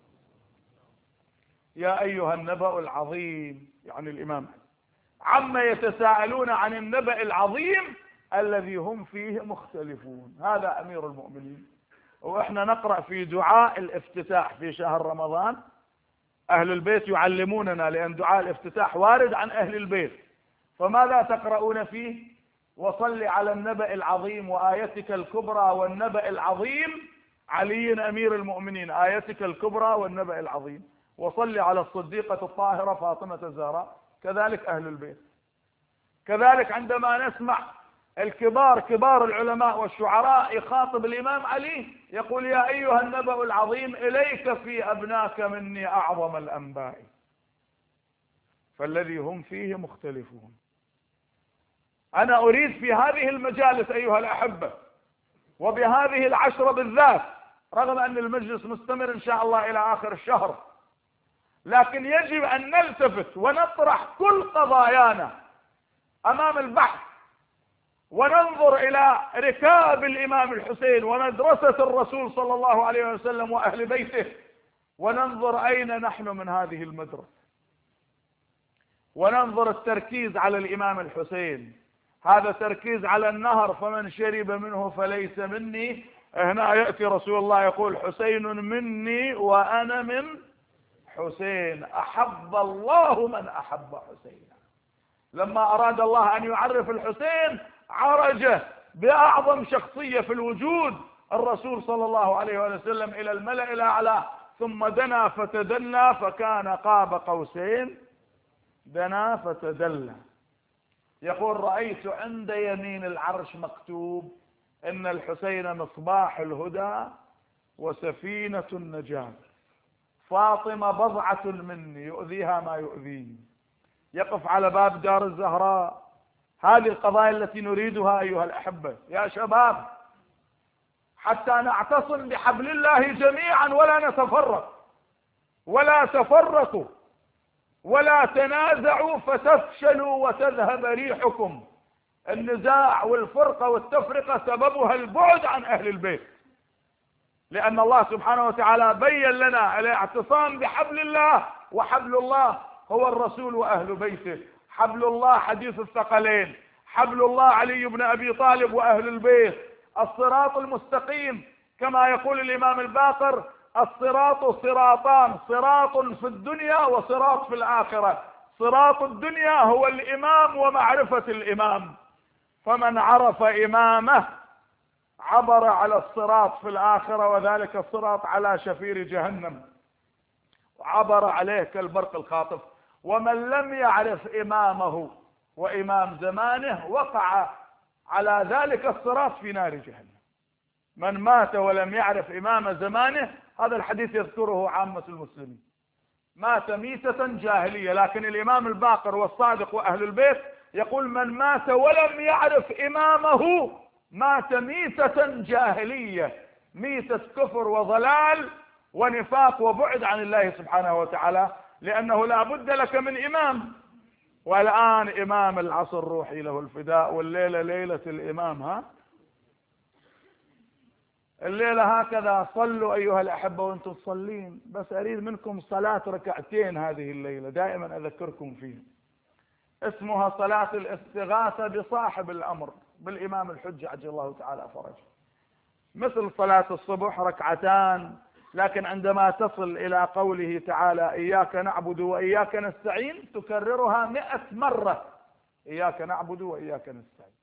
Speaker 1: يا أيها النبأ العظيم، يعني الإمام، عما يتساءلون عن النبأ العظيم الذي هم فيه مختلفون، هذا أمير المؤمنين. وإحنا نقرأ في دعاء الافتتاح في شهر رمضان، أهل البيت يعلموننا، لأن دعاء الافتتاح وارد عن أهل البيت، فماذا تقرؤون فيه؟ وصل على النبأ العظيم وآيتك الكبرى والنبأ العظيم علي أمير المؤمنين، آيتك الكبرى والنبأ العظيم، وصل على الصديقة الطاهرة فاطمة الزهراء، كذلك أهل البيت. كذلك عندما نسمع الكبار كبار العلماء والشعراء يخاطب الإمام علي يقول يا أيها النبأ العظيم إليك في أبناك مني أعظم الأنباء، فالذي هم فيه مختلفون. أنا أريد في هذه المجالس أيها الأحبة وبهذه العشرة بالذات، رغم أن المجلس مستمر إن شاء الله إلى آخر الشهر، لكن يجب أن نلتفت ونطرح كل قضايانا أمام البحث، وننظر إلى ركاب الإمام الحسين ومدرسة الرسول صلى الله عليه وسلم وأهل بيته، وننظر أين نحن من هذه المدرسة، وننظر التركيز على الإمام الحسين. هذا تركيز على النهر، فمن شرب منه فليس مني. هنا يأتي رسول الله يقول حسين مني وأنا من حسين، أحب الله من أحب حسين. لما أراد الله أن يعرف الحسين عرج بأعظم شخصية في الوجود الرسول صلى الله عليه وسلم إلى الملأ الأعلى، ثم دنا فتدلى فكان قاب قوسين دنا فتدلى. يقول رأيت عند يمين العرش مكتوب إن الحسين مصباح الهدى وسفينة النجاة، فاطمة بضعة مني يؤذيها ما يؤذيني. يقف على باب دار الزهراء. هذه القضايا التي نريدها أيها الأحبة يا شباب، حتى نعتصم بحبل الله جميعا ولا نتفرق، ولا تفرقوا ولا تنازعوا فتفشلوا وتذهب ريحكم. النزاع والفرقة والتفرقة سببها البعد عن أهل البيت، لأن الله سبحانه وتعالى بين لنا الاعتصام بحبل الله، وحبل الله هو الرسول وأهل بيته. حبل الله حديث الثقلين، حبل الله علي بن أبي طالب وأهل البيت. الصراط المستقيم كما يقول الإمام الباقر الصراط صراطان، صراط في الدنيا وصراط في الآخرة. صراط الدنيا هو الإمام ومعرفة الإمام، فمن عرف إمامه عبر على الصراط في الآخرة، وذلك الصراط على شفير جهنم وعبر عليه كالبرق الخاطف. ومن لم يعرف إمامه وإمام زمانه وقع على ذلك الصراط في نار جهنم. من مات ولم يعرف إمام زمانه، هذا الحديث يذكره عامة المسلمين، مات ميتة جاهلية. لكن الإمام الباقر والصادق وأهل البيت يقول من مات ولم يعرف إمامه مات ميتة جاهلية، ميتة كفر وضلال ونفاق وبعد عن الله سبحانه وتعالى. لأنه لا بد لك من إمام. والآن إمام العصر روحي له الفداء، والليلة ليلة الإمام. ها الليلة هكذا صلوا أيها الأحبة وأنتم تصلين، بس أريد منكم صلاة ركعتين هذه الليلة دائما أذكركم فيها، اسمها صلاة الاستغاثة بصاحب الأمر، بالإمام الحجة عجل الله تعالى فرجه، مثل صلاة الصبح ركعتان، لكن عندما تصل إلى قوله تعالى إياك نعبد وإياك نستعين تكررها مئة مرة، إياك نعبد وإياك نستعين.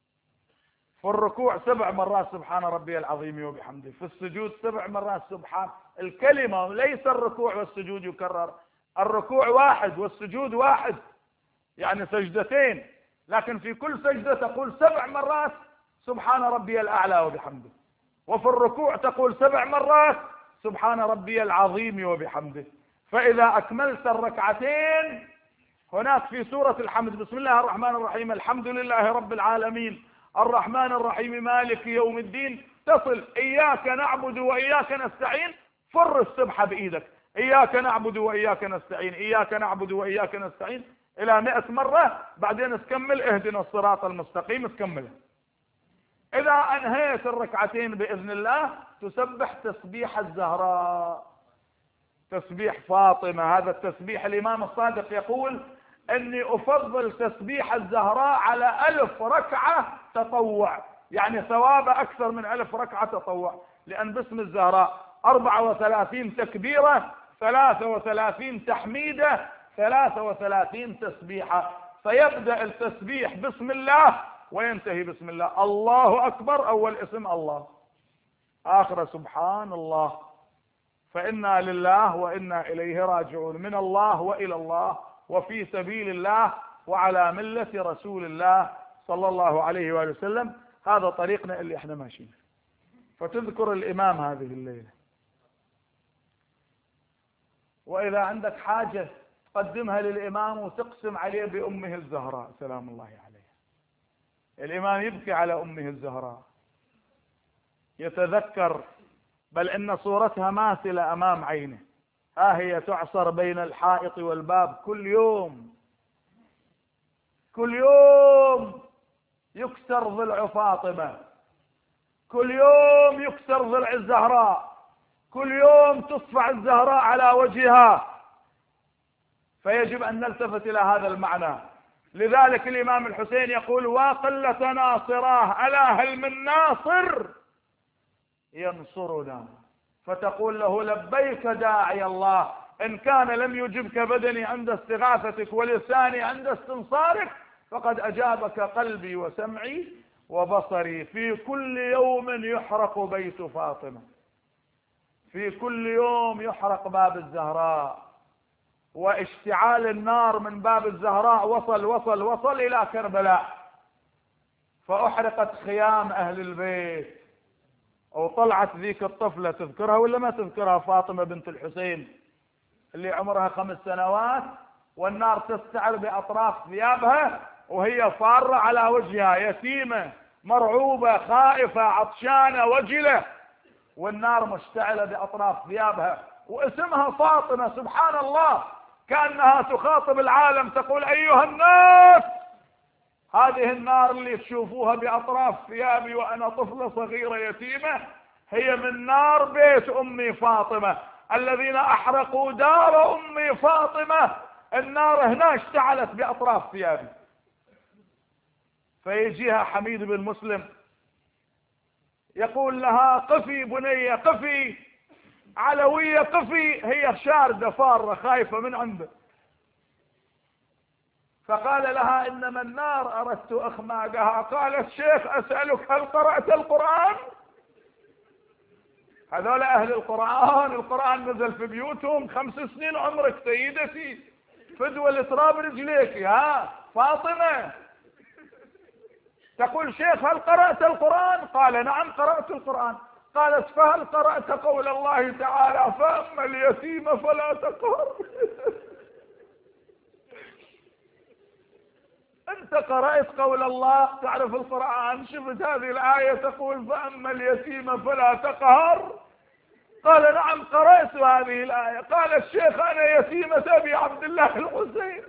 Speaker 1: في الركوع سبع مرات سبحان ربي العظيم وبحمده، في السجود سبع مرات سبحان، الكلمة ليس الركوع والسجود يكرر، الركوع واحد والسجود واحد، يعني سجدتين، لكن في كل سجدة تقول سبع مرات سبحان ربي الأعلى وبحمده، وفي الركوع تقول سبع مرات سبحان ربي العظيم وبحمده. فإذا أكملت الركعتين هناك في سورة الحمد بسم الله الرحمن الرحيم الحمد لله رب العالمين الرحمن الرحيم مالك يوم الدين، تصل إياك نعبد وإياك نستعين، فر السبحة بإيدك إياك نعبد وإياك نستعين إياك نعبد وإياك نستعين إلى مئة مرة، بعدين تكمل اهدنا الصراط المستقيم تكمل. إذا أنهيت الركعتين بإذن الله تسبح تسبيح الزهراء، تسبيح فاطمة. هذا التسبيح الإمام الصادق يقول أني أفضل تسبيح الزهراء على ألف ركعة تطوع، يعني ثواب أكثر من ألف ركعة تطوع، لأن باسم الزهراء أربعة وثلاثين تكبيرة، ثلاثة وثلاثين تحميدة، ثلاثة وثلاثين تسبيحة، فيبدأ التسبيح بسم الله وينتهي بسم الله. الله أكبر أول اسم الله، آخر سبحان الله، فإنا لله وإنا إليه راجعون، من الله وإلى الله وفي سبيل الله وعلى ملة رسول الله صلى الله عليه وآله وسلم. هذا طريقنا اللي احنا ماشيين. فتذكر الإمام هذه الليلة، وإذا عندك حاجة تقدمها للإمام وتقسم عليه بأمه الزهراء سلام الله عليها. الإمام يبكي على أمه الزهراء، يتذكر، بل إن صورتها ماثلة أمام عينه، ها هي تعصر بين الحائط والباب كل يوم، كل يوم يكسر ضلع فاطمة، كل يوم يكسر ضلع الزهراء، كل يوم تصفع الزهراء على وجهها، فيجب أن نلتفت إلى هذا المعنى. لذلك الإمام الحسين يقول وقلة ناصراه ألا هل من ناصر ينصرنا، فتقول له لبيك داعي الله، إن كان لم يجبك بدني عند استغاثتك ولساني عند استنصارك فقد أجابك قلبي وسمعي وبصري. في كل يوم يحرق بيت فاطمة، في كل يوم يحرق باب الزهراء، واشتعال النار من باب الزهراء وصل وصل وصل إلى كربلاء، فأحرقت خيام أهل البيت. وطلعت ذيك الطفلة، تذكرها ولا ما تذكرها؟ فاطمة بنت الحسين اللي عمرها خمس سنوات، والنار تستعر بأطراف ثيابها وهي فارة على وجهها، يتيمة مرعوبة خائفة عطشانة وجلة، والنار مشتعلة بأطراف ثيابها، واسمها فاطمة. سبحان الله، كأنها تخاطب العالم تقول أيها الناس، هذه النار اللي تشوفوها بأطراف ثيابي وأنا طفلة صغيرة يتيمة هي من نار بيت أمي فاطمة الذين أحرقوا دار أمي فاطمة، النار هنا اشتعلت بأطراف ثيابي. فيجيها حميد بن مسلم يقول لها قفي بنية قفي، علوية قفي، هي شاردة فارة خايفة من عنده. فقال لها إنما النار أردت أخمادها. قالت شيخ أسألك هل قرأت القرآن؟ هذول أهل القرآن، القرآن نزل في بيوتهم. خمس سنين عمرك سيدتي، فدوى التراب رجليك ها فاطمة. تقول شيخ هل قرأت القرآن؟ قال نعم قرأت القرآن. قالت فهل قرأت قول الله تعالى فأما اليتيم فلا تقهر؟ أنت قرأت قول الله، تعرف القرآن، شفت هذه الآية تقول فأما اليتيم فلا تقهر، قال نعم قرأت هذه الآية. قال الشيخ أنا يتيمة أبي عبد الله الحسين،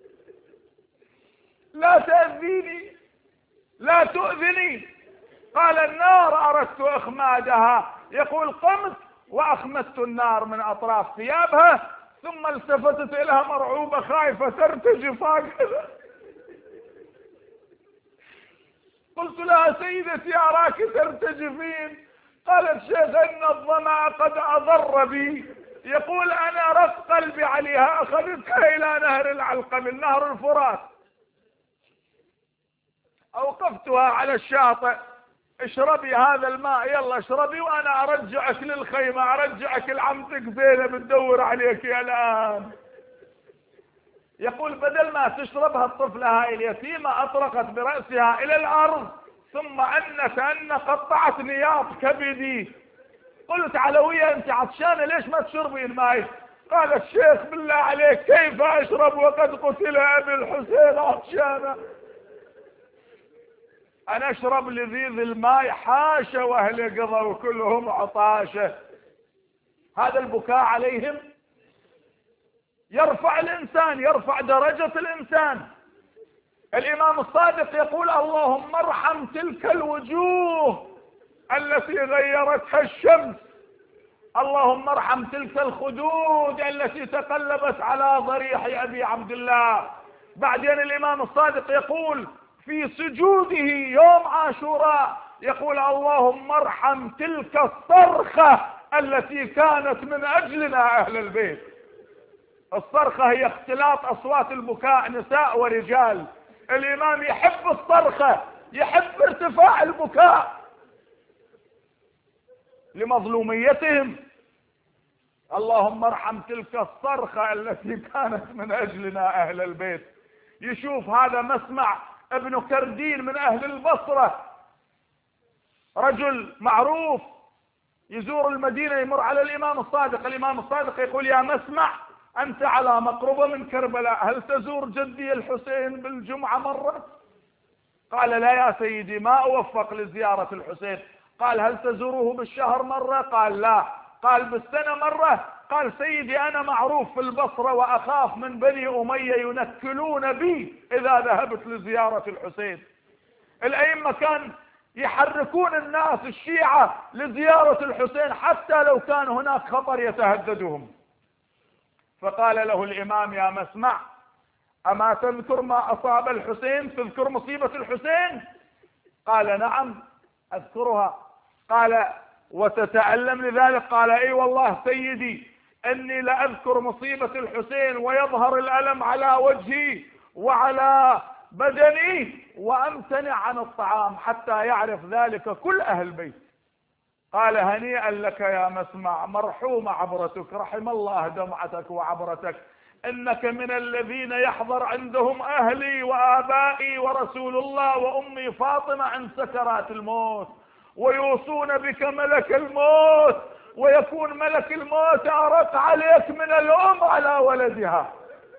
Speaker 1: لا تأذيني لا تؤذني. قال النار أردت إخمادها. يقول قمت وأخمدت النار من أطراف ثيابها، ثم التفتت إليها مرعوبة خايفة ترتجف هكذا. قلت لها سيدتي أراك ترتجفين. قالت شيخ إن الظمأ قد أضر بي. يقول أنا رق قلبي عليها، أخذتها إلى نهر العلقم نهر الفرات، أوقفتها على الشاطئ، اشربي هذا الماء يلا اشربي وأنا أرجعك للخيمة، أرجعك لعمتك زينب تدور عليك يا الآن. يقول بدل ما تشربها الطفلة هاي اليتيمة أطرقت برأسها إلى الأرض، ثم أن كأن قطعت نياط كبدي. قلت علوية أنت عطشانة ليش ما تشربين ماي؟ قال الشيخ بالله عليك كيف أشرب وقد قتل أبي الحسين عطشانة؟ أنا أشرب لذيذ الماء حاشا وأهل قضوا كلهم عطاشة. هذا البكاء عليهم يرفع الإنسان، يرفع درجة الإنسان. الإمام الصادق يقول اللهم ارحم تلك الوجوه التي غيرتها الشمس، اللهم ارحم تلك الخدود التي تقلبت على ضريح أبي عبد الله. بعدين الإمام الصادق يقول في سجوده يوم عاشوراء يقول اللهم ارحم تلك الصرخة التي كانت من أجلنا أهل البيت. الصرخة هي اختلاط أصوات البكاء نساء ورجال. الإمام يحب الصرخة، يحب ارتفاع البكاء لمظلوميتهم. اللهم ارحم تلك الصرخة التي كانت من أجلنا أهل البيت. يشوف هذا مسمع ابن كردين من أهل البصرة، رجل معروف، يزور المدينة يمر على الإمام الصادق. الإمام الصادق يقول يا مسمع أنت على مقربة من كربلاء، هل تزور جدي الحسين بالجمعة مرة؟ قال لا يا سيدي ما أوفق لزيارة الحسين. قال هل تزوره بالشهر مرة؟ قال لا. قال بالسنة مرة؟ قال سيدي أنا معروف في البصرة وأخاف من بني أمية ينكلون بي إذا ذهبت لزيارة الحسين. الأئمة كان يحركون الناس الشيعة لزيارة الحسين حتى لو كان هناك خطر يتهددهم. فقال له الإمام يا مسمع أما تذكر ما أصاب الحسين، تذكر مصيبة الحسين؟ قال نعم أذكرها. قال وتتألم لذلك؟ قال اي والله سيدي اني لأذكر مصيبة الحسين ويظهر الألم على وجهي وعلى بدني وامتنع عن الطعام حتى يعرف ذلك كل اهل بيت. قال هنيئا لك يا مسمع، مرحوم عبرتك، رحم الله دمعتك وعبرتك، انك من الذين يحضر عندهم اهلي وابائي ورسول الله وامي فاطمة عند سكرات الموت، ويوصون بك ملك الموت، ويكون ملك الموت أرق عليك من الأم على ولدها.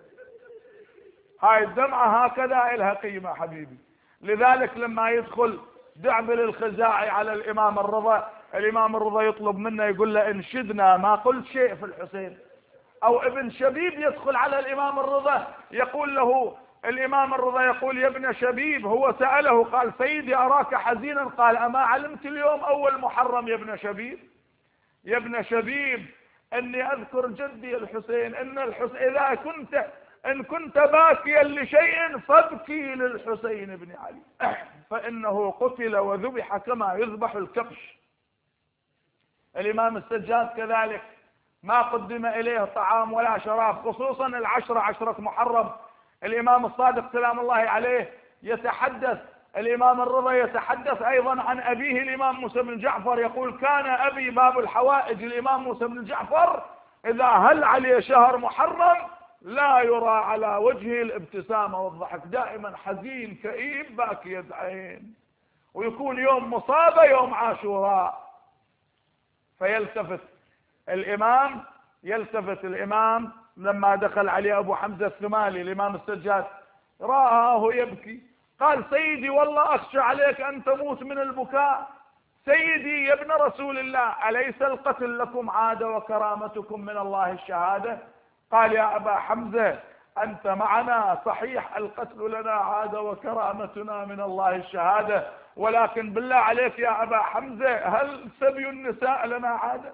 Speaker 1: هاي الدمعة هكذا إلها قيمة حبيبي. لذلك لما يدخل دعبل الخزاعي على الإمام الرضا، الإمام الرضا يطلب منه يقول له انشدنا ما قلت شيء في الحسين. أو ابن شبيب يدخل على الإمام الرضا يقول له الإمام الرضا يقول يا ابن شبيب، هو سأله قال سيدي أراك حزينا، قال أما علمت اليوم أول محرم يا ابن شبيب؟ يا ابن شبيب أني أذكر جدي الحسين، إن الحسين إذا كنت إن كنت باكيا لشيء فابكي للحسين بن علي فإنه قتل وذبح كما يذبح الكبش. الإمام السجاد كذلك ما قدم إليه طعام ولا شراب، خصوصا العشرة عشرة محرم. الإمام الصادق سلام الله عليه يتحدث، الإمام الرضا يتحدث أيضا عن أبيه الإمام موسى بن جعفر، يقول كان أبي باب الحوائج الإمام موسى بن جعفر إذا هل عليه شهر محرم لا يرى على وجهه الابتسامة والضحك، دائما حزين كئيب باكي عين، ويكون يوم مصابة يوم عاشوراء. فيلتفت الإمام يلتفت الإمام لما دخل عليه أبو حمزة الثمالي الإمام السجاد رآه يبكي، قال سيدي والله أخشى عليك أن تموت من البكاء. سيدي يا ابن رسول الله أليس القتل لكم عادة وكرامتكم من الله الشهادة؟ قال يا أبا حمزة أنت معنا صحيح القتل لنا عادة وكرامتنا من الله الشهادة، ولكن بالله عليك يا أبا حمزة هل سبي النساء لنا عادة؟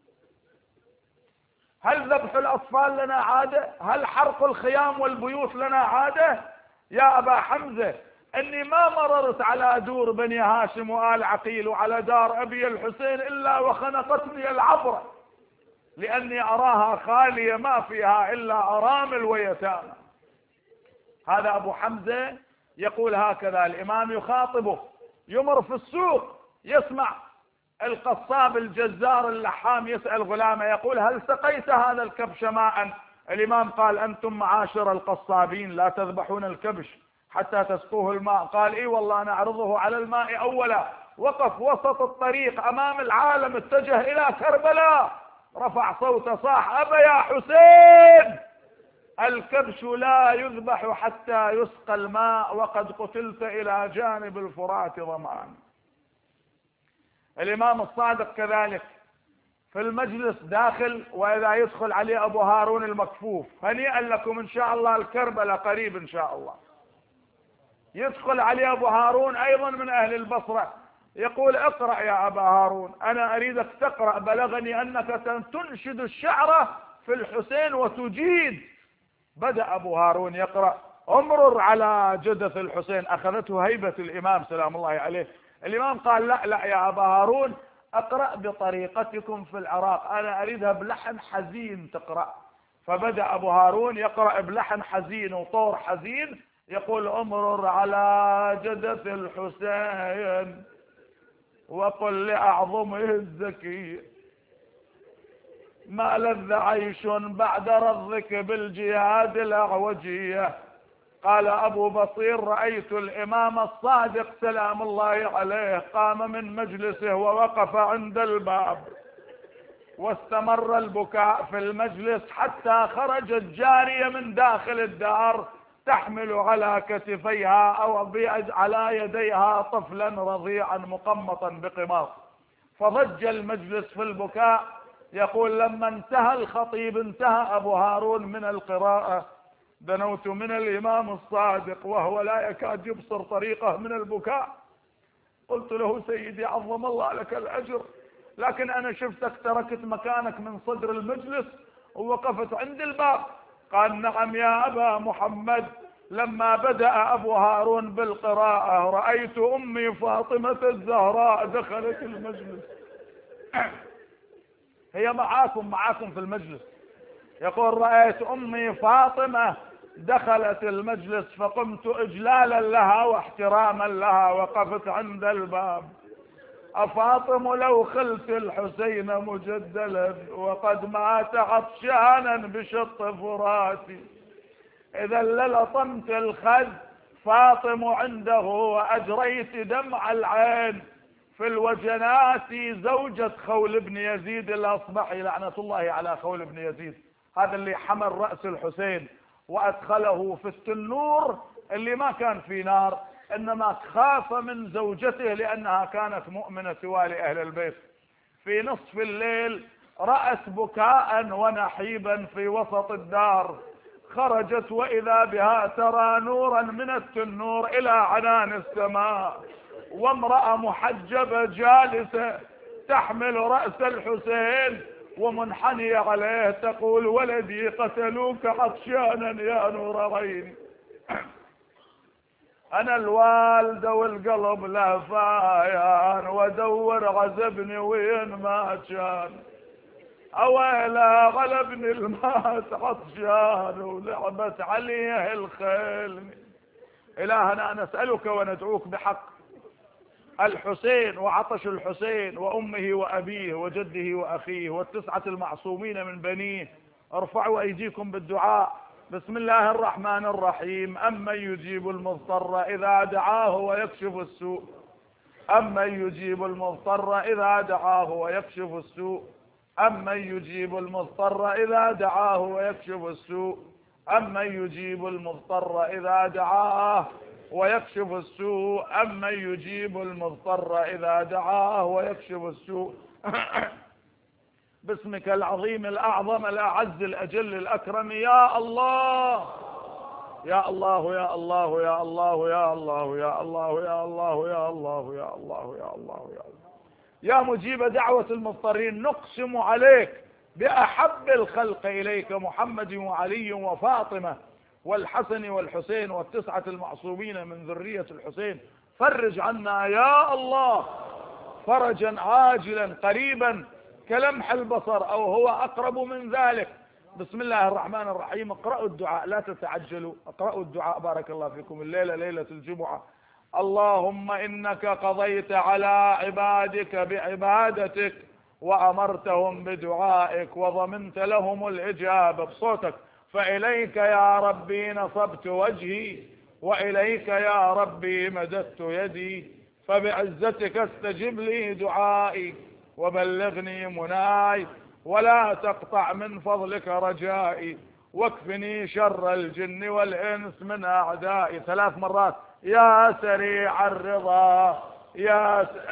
Speaker 1: هل ذبح الأطفال لنا عادة؟ هل حرق الخيام والبيوت لنا عادة؟ يا أبا حمزة أني ما مررت على دور بني هاشم وآل عقيل وعلى دار أبي الحسين إلا وخنقتني العبرة، لأني أراها خالية ما فيها إلا أرامل ويتامى. هذا أبو حمزة يقول هكذا. الإمام يخاطبه، يمر في السوق يسمع القصاب الجزار اللحام يسأل غلامه يقول هل سقيت هذا الكبش ماء؟ الإمام قال أنتم معاشر القصابين لا تذبحون الكبش حتى تسقوه الماء. قال اي والله نعرضه على الماء أولا. وقف وسط الطريق أمام العالم، اتجه إلى كربلاء، رفع صوته صاح أبا يا حسين الكبش لا يذبح حتى يسقى الماء وقد قتلت إلى جانب الفرات ظمآن. الإمام الصادق كذلك في المجلس داخل، وإذا يدخل عليه أبو هارون المكفوف، هنيئا لكم إن شاء الله الكربلاء قريب إن شاء الله. يدخل عليه أبو هارون أيضا من أهل البصرة، يقول اقرأ يا أبا هارون أنا أريدك تقرأ، بلغني أنك تنشد الشعر في الحسين وتجيد. بدأ أبو هارون يقرأ امرر على جدث الحسين. أخذته هيبة الإمام سلام الله عليه. الإمام قال لا لا يا أبا هارون أقرأ بطريقتكم في العراق، أنا أريدها بلحن حزين تقرأ. فبدأ أبو هارون يقرأ بلحن حزين وطور حزين، يقول امرر على جدث الحسين وقل لأعظمه الزكي ما لذ عيش بعد رضك بالجهاد الأعوجية. قال أبو بصير رأيت الإمام الصادق سلام الله عليه قام من مجلسه ووقف عند الباب، واستمر البكاء في المجلس حتى خرجت جارية من داخل الدار تحمل على كتفيها أو على يديها طفلا رضيعا مقمطا بقماص، فضج المجلس في البكاء. يقول لما انتهى الخطيب انتهى أبو هارون من القراءة، دنوت من الإمام الصادق وهو لا يكاد يبصر طريقه من البكاء. قلت له سيدي عظم الله لك الأجر، لكن أنا شفتك تركت مكانك من صدر المجلس ووقفت عند الباب. قال نعم يا أبا محمد، لما بدأ أبو هارون بالقراءة رأيت أمي فاطمة الزهراء دخلت المجلس. هي معاكم معاكم في المجلس. يقول رأيت أمي فاطمة دخلت المجلس فقمت إجلالا لها واحتراما لها وقفت عند الباب. أفاطم لو خلت الحسين مجدلا وقد مات عطشانا بشط فراتي، إذا للطمت الخد فاطم عنده وأجريت دمع العين في الوجنات زوجة خول بن يزيد الأصبحي لعنة الله على خول بن يزيد، هذا اللي حمل رأس الحسين وأدخله في التنور اللي ما كان في نار، إنما خاف من زوجته لأنها كانت مؤمنة توالي أهل البيت. في نصف الليل رأت بكاء ونحيبا في وسط الدار، خرجت وإذا بها ترى نورا من التنور إلى عنان السماء، وامرأة محجبة جالسة تحمل رأس الحسين ومنحنية عليه تقول ولدي قتلوك عطشانا يا نور عيني، أنا الوالدة والقلب لهفايان وادور عزبني وين ما كان، أويلا غلبني المات عطشان ولعبت عليه الخيل. إلهنا نسألك وندعوك بحق الحسين وعطش الحسين وأمه وأبيه وجده وأخيه والتسعة المعصومين من بنيه، ارفعوا أيديكم بالدعاء. بسم الله الرحمن الرحيم. أمن يجيب المضطر إذا دعاه ويكشف السوء، أمن يجيب المضطر إذا دعاه ويكشف السوء، أمن يجيب المضطر إذا دعاه ويكشف السوء، أمن يجيب المضطر إذا دعاه ويكشف السوء، أمن يجيب المضطر إذا دعاه ويكشف السوء. باسمك العظيم الأعظم الأعز الأجل الأكرم يا الله يا الله يا الله يا الله يا الله يا الله يا الله يا الله يا الله يا الله يا الله يا مجيب دعوة المضطرين، نقسم عليك بأحب الخلق إليك محمد وعلي وفاطمة والحسن والحسين والتسعة المعصومين من ذرية الحسين، فرج عنا يا الله فرجا عاجلا قريبا كلمح البصر أو هو أقرب من ذلك. بسم الله الرحمن الرحيم. اقرأوا الدعاء، لا تتعجلوا، اقرأوا الدعاء بارك الله فيكم. الليلة ليلة الجمعة. اللهم إنك قضيت على عبادك بعبادتك وأمرتهم بدعائك وضمنت لهم الإجابة بصوتك، فإليك يا ربي نصبت وجهي وإليك يا ربي مددت يدي، فبعزتك استجب لي دعائي وبلغني مناي ولا تقطع من فضلك رجائي، واكفني شر الجن والإنس من أعدائي. ثلاث مرات. يا سريع الرضا يا س...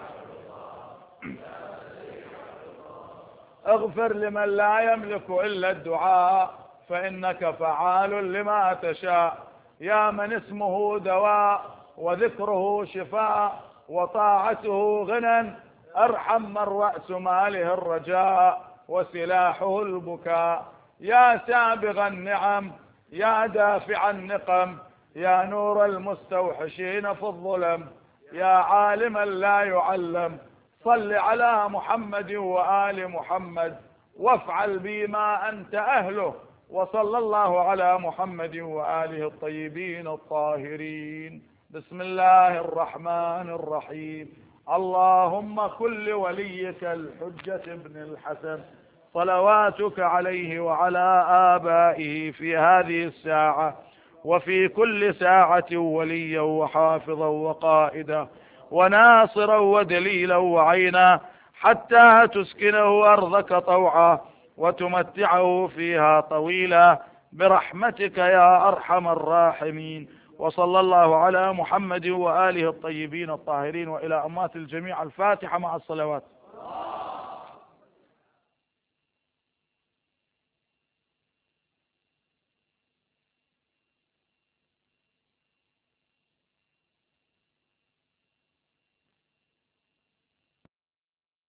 Speaker 1: اغفر لمن لا يملك إلا الدعاء فإنك فعال لما تشاء، يا من اسمه دواء وذكره شفاء وطاعته غنى، ارحم من رأس ماله الرجاء وسلاحه البكاء، يا سابغ النعم يا دافع النقم، يا نور المستوحشين في الظلم، يا عالما لا يعلم، صل على محمد وآل محمد وافعل بي ما أنت أهله، وصلى الله على محمد وآله الطيبين الطاهرين. بسم الله الرحمن الرحيم. اللهم كل وليك الحجة ابن الحسن صلواتك عليه وعلى آبائه في هذه الساعة وفي كل ساعة وليا وحافظا وقائدا وناصرا ودليلا وعينا، حتى تسكنه أرضك طوعا وتمتعه فيها طويلا برحمتك يا أرحم الراحمين. وصلى الله على محمد وآله الطيبين الطاهرين. وإلى أمات الجميع الفاتحة مع الصلوات.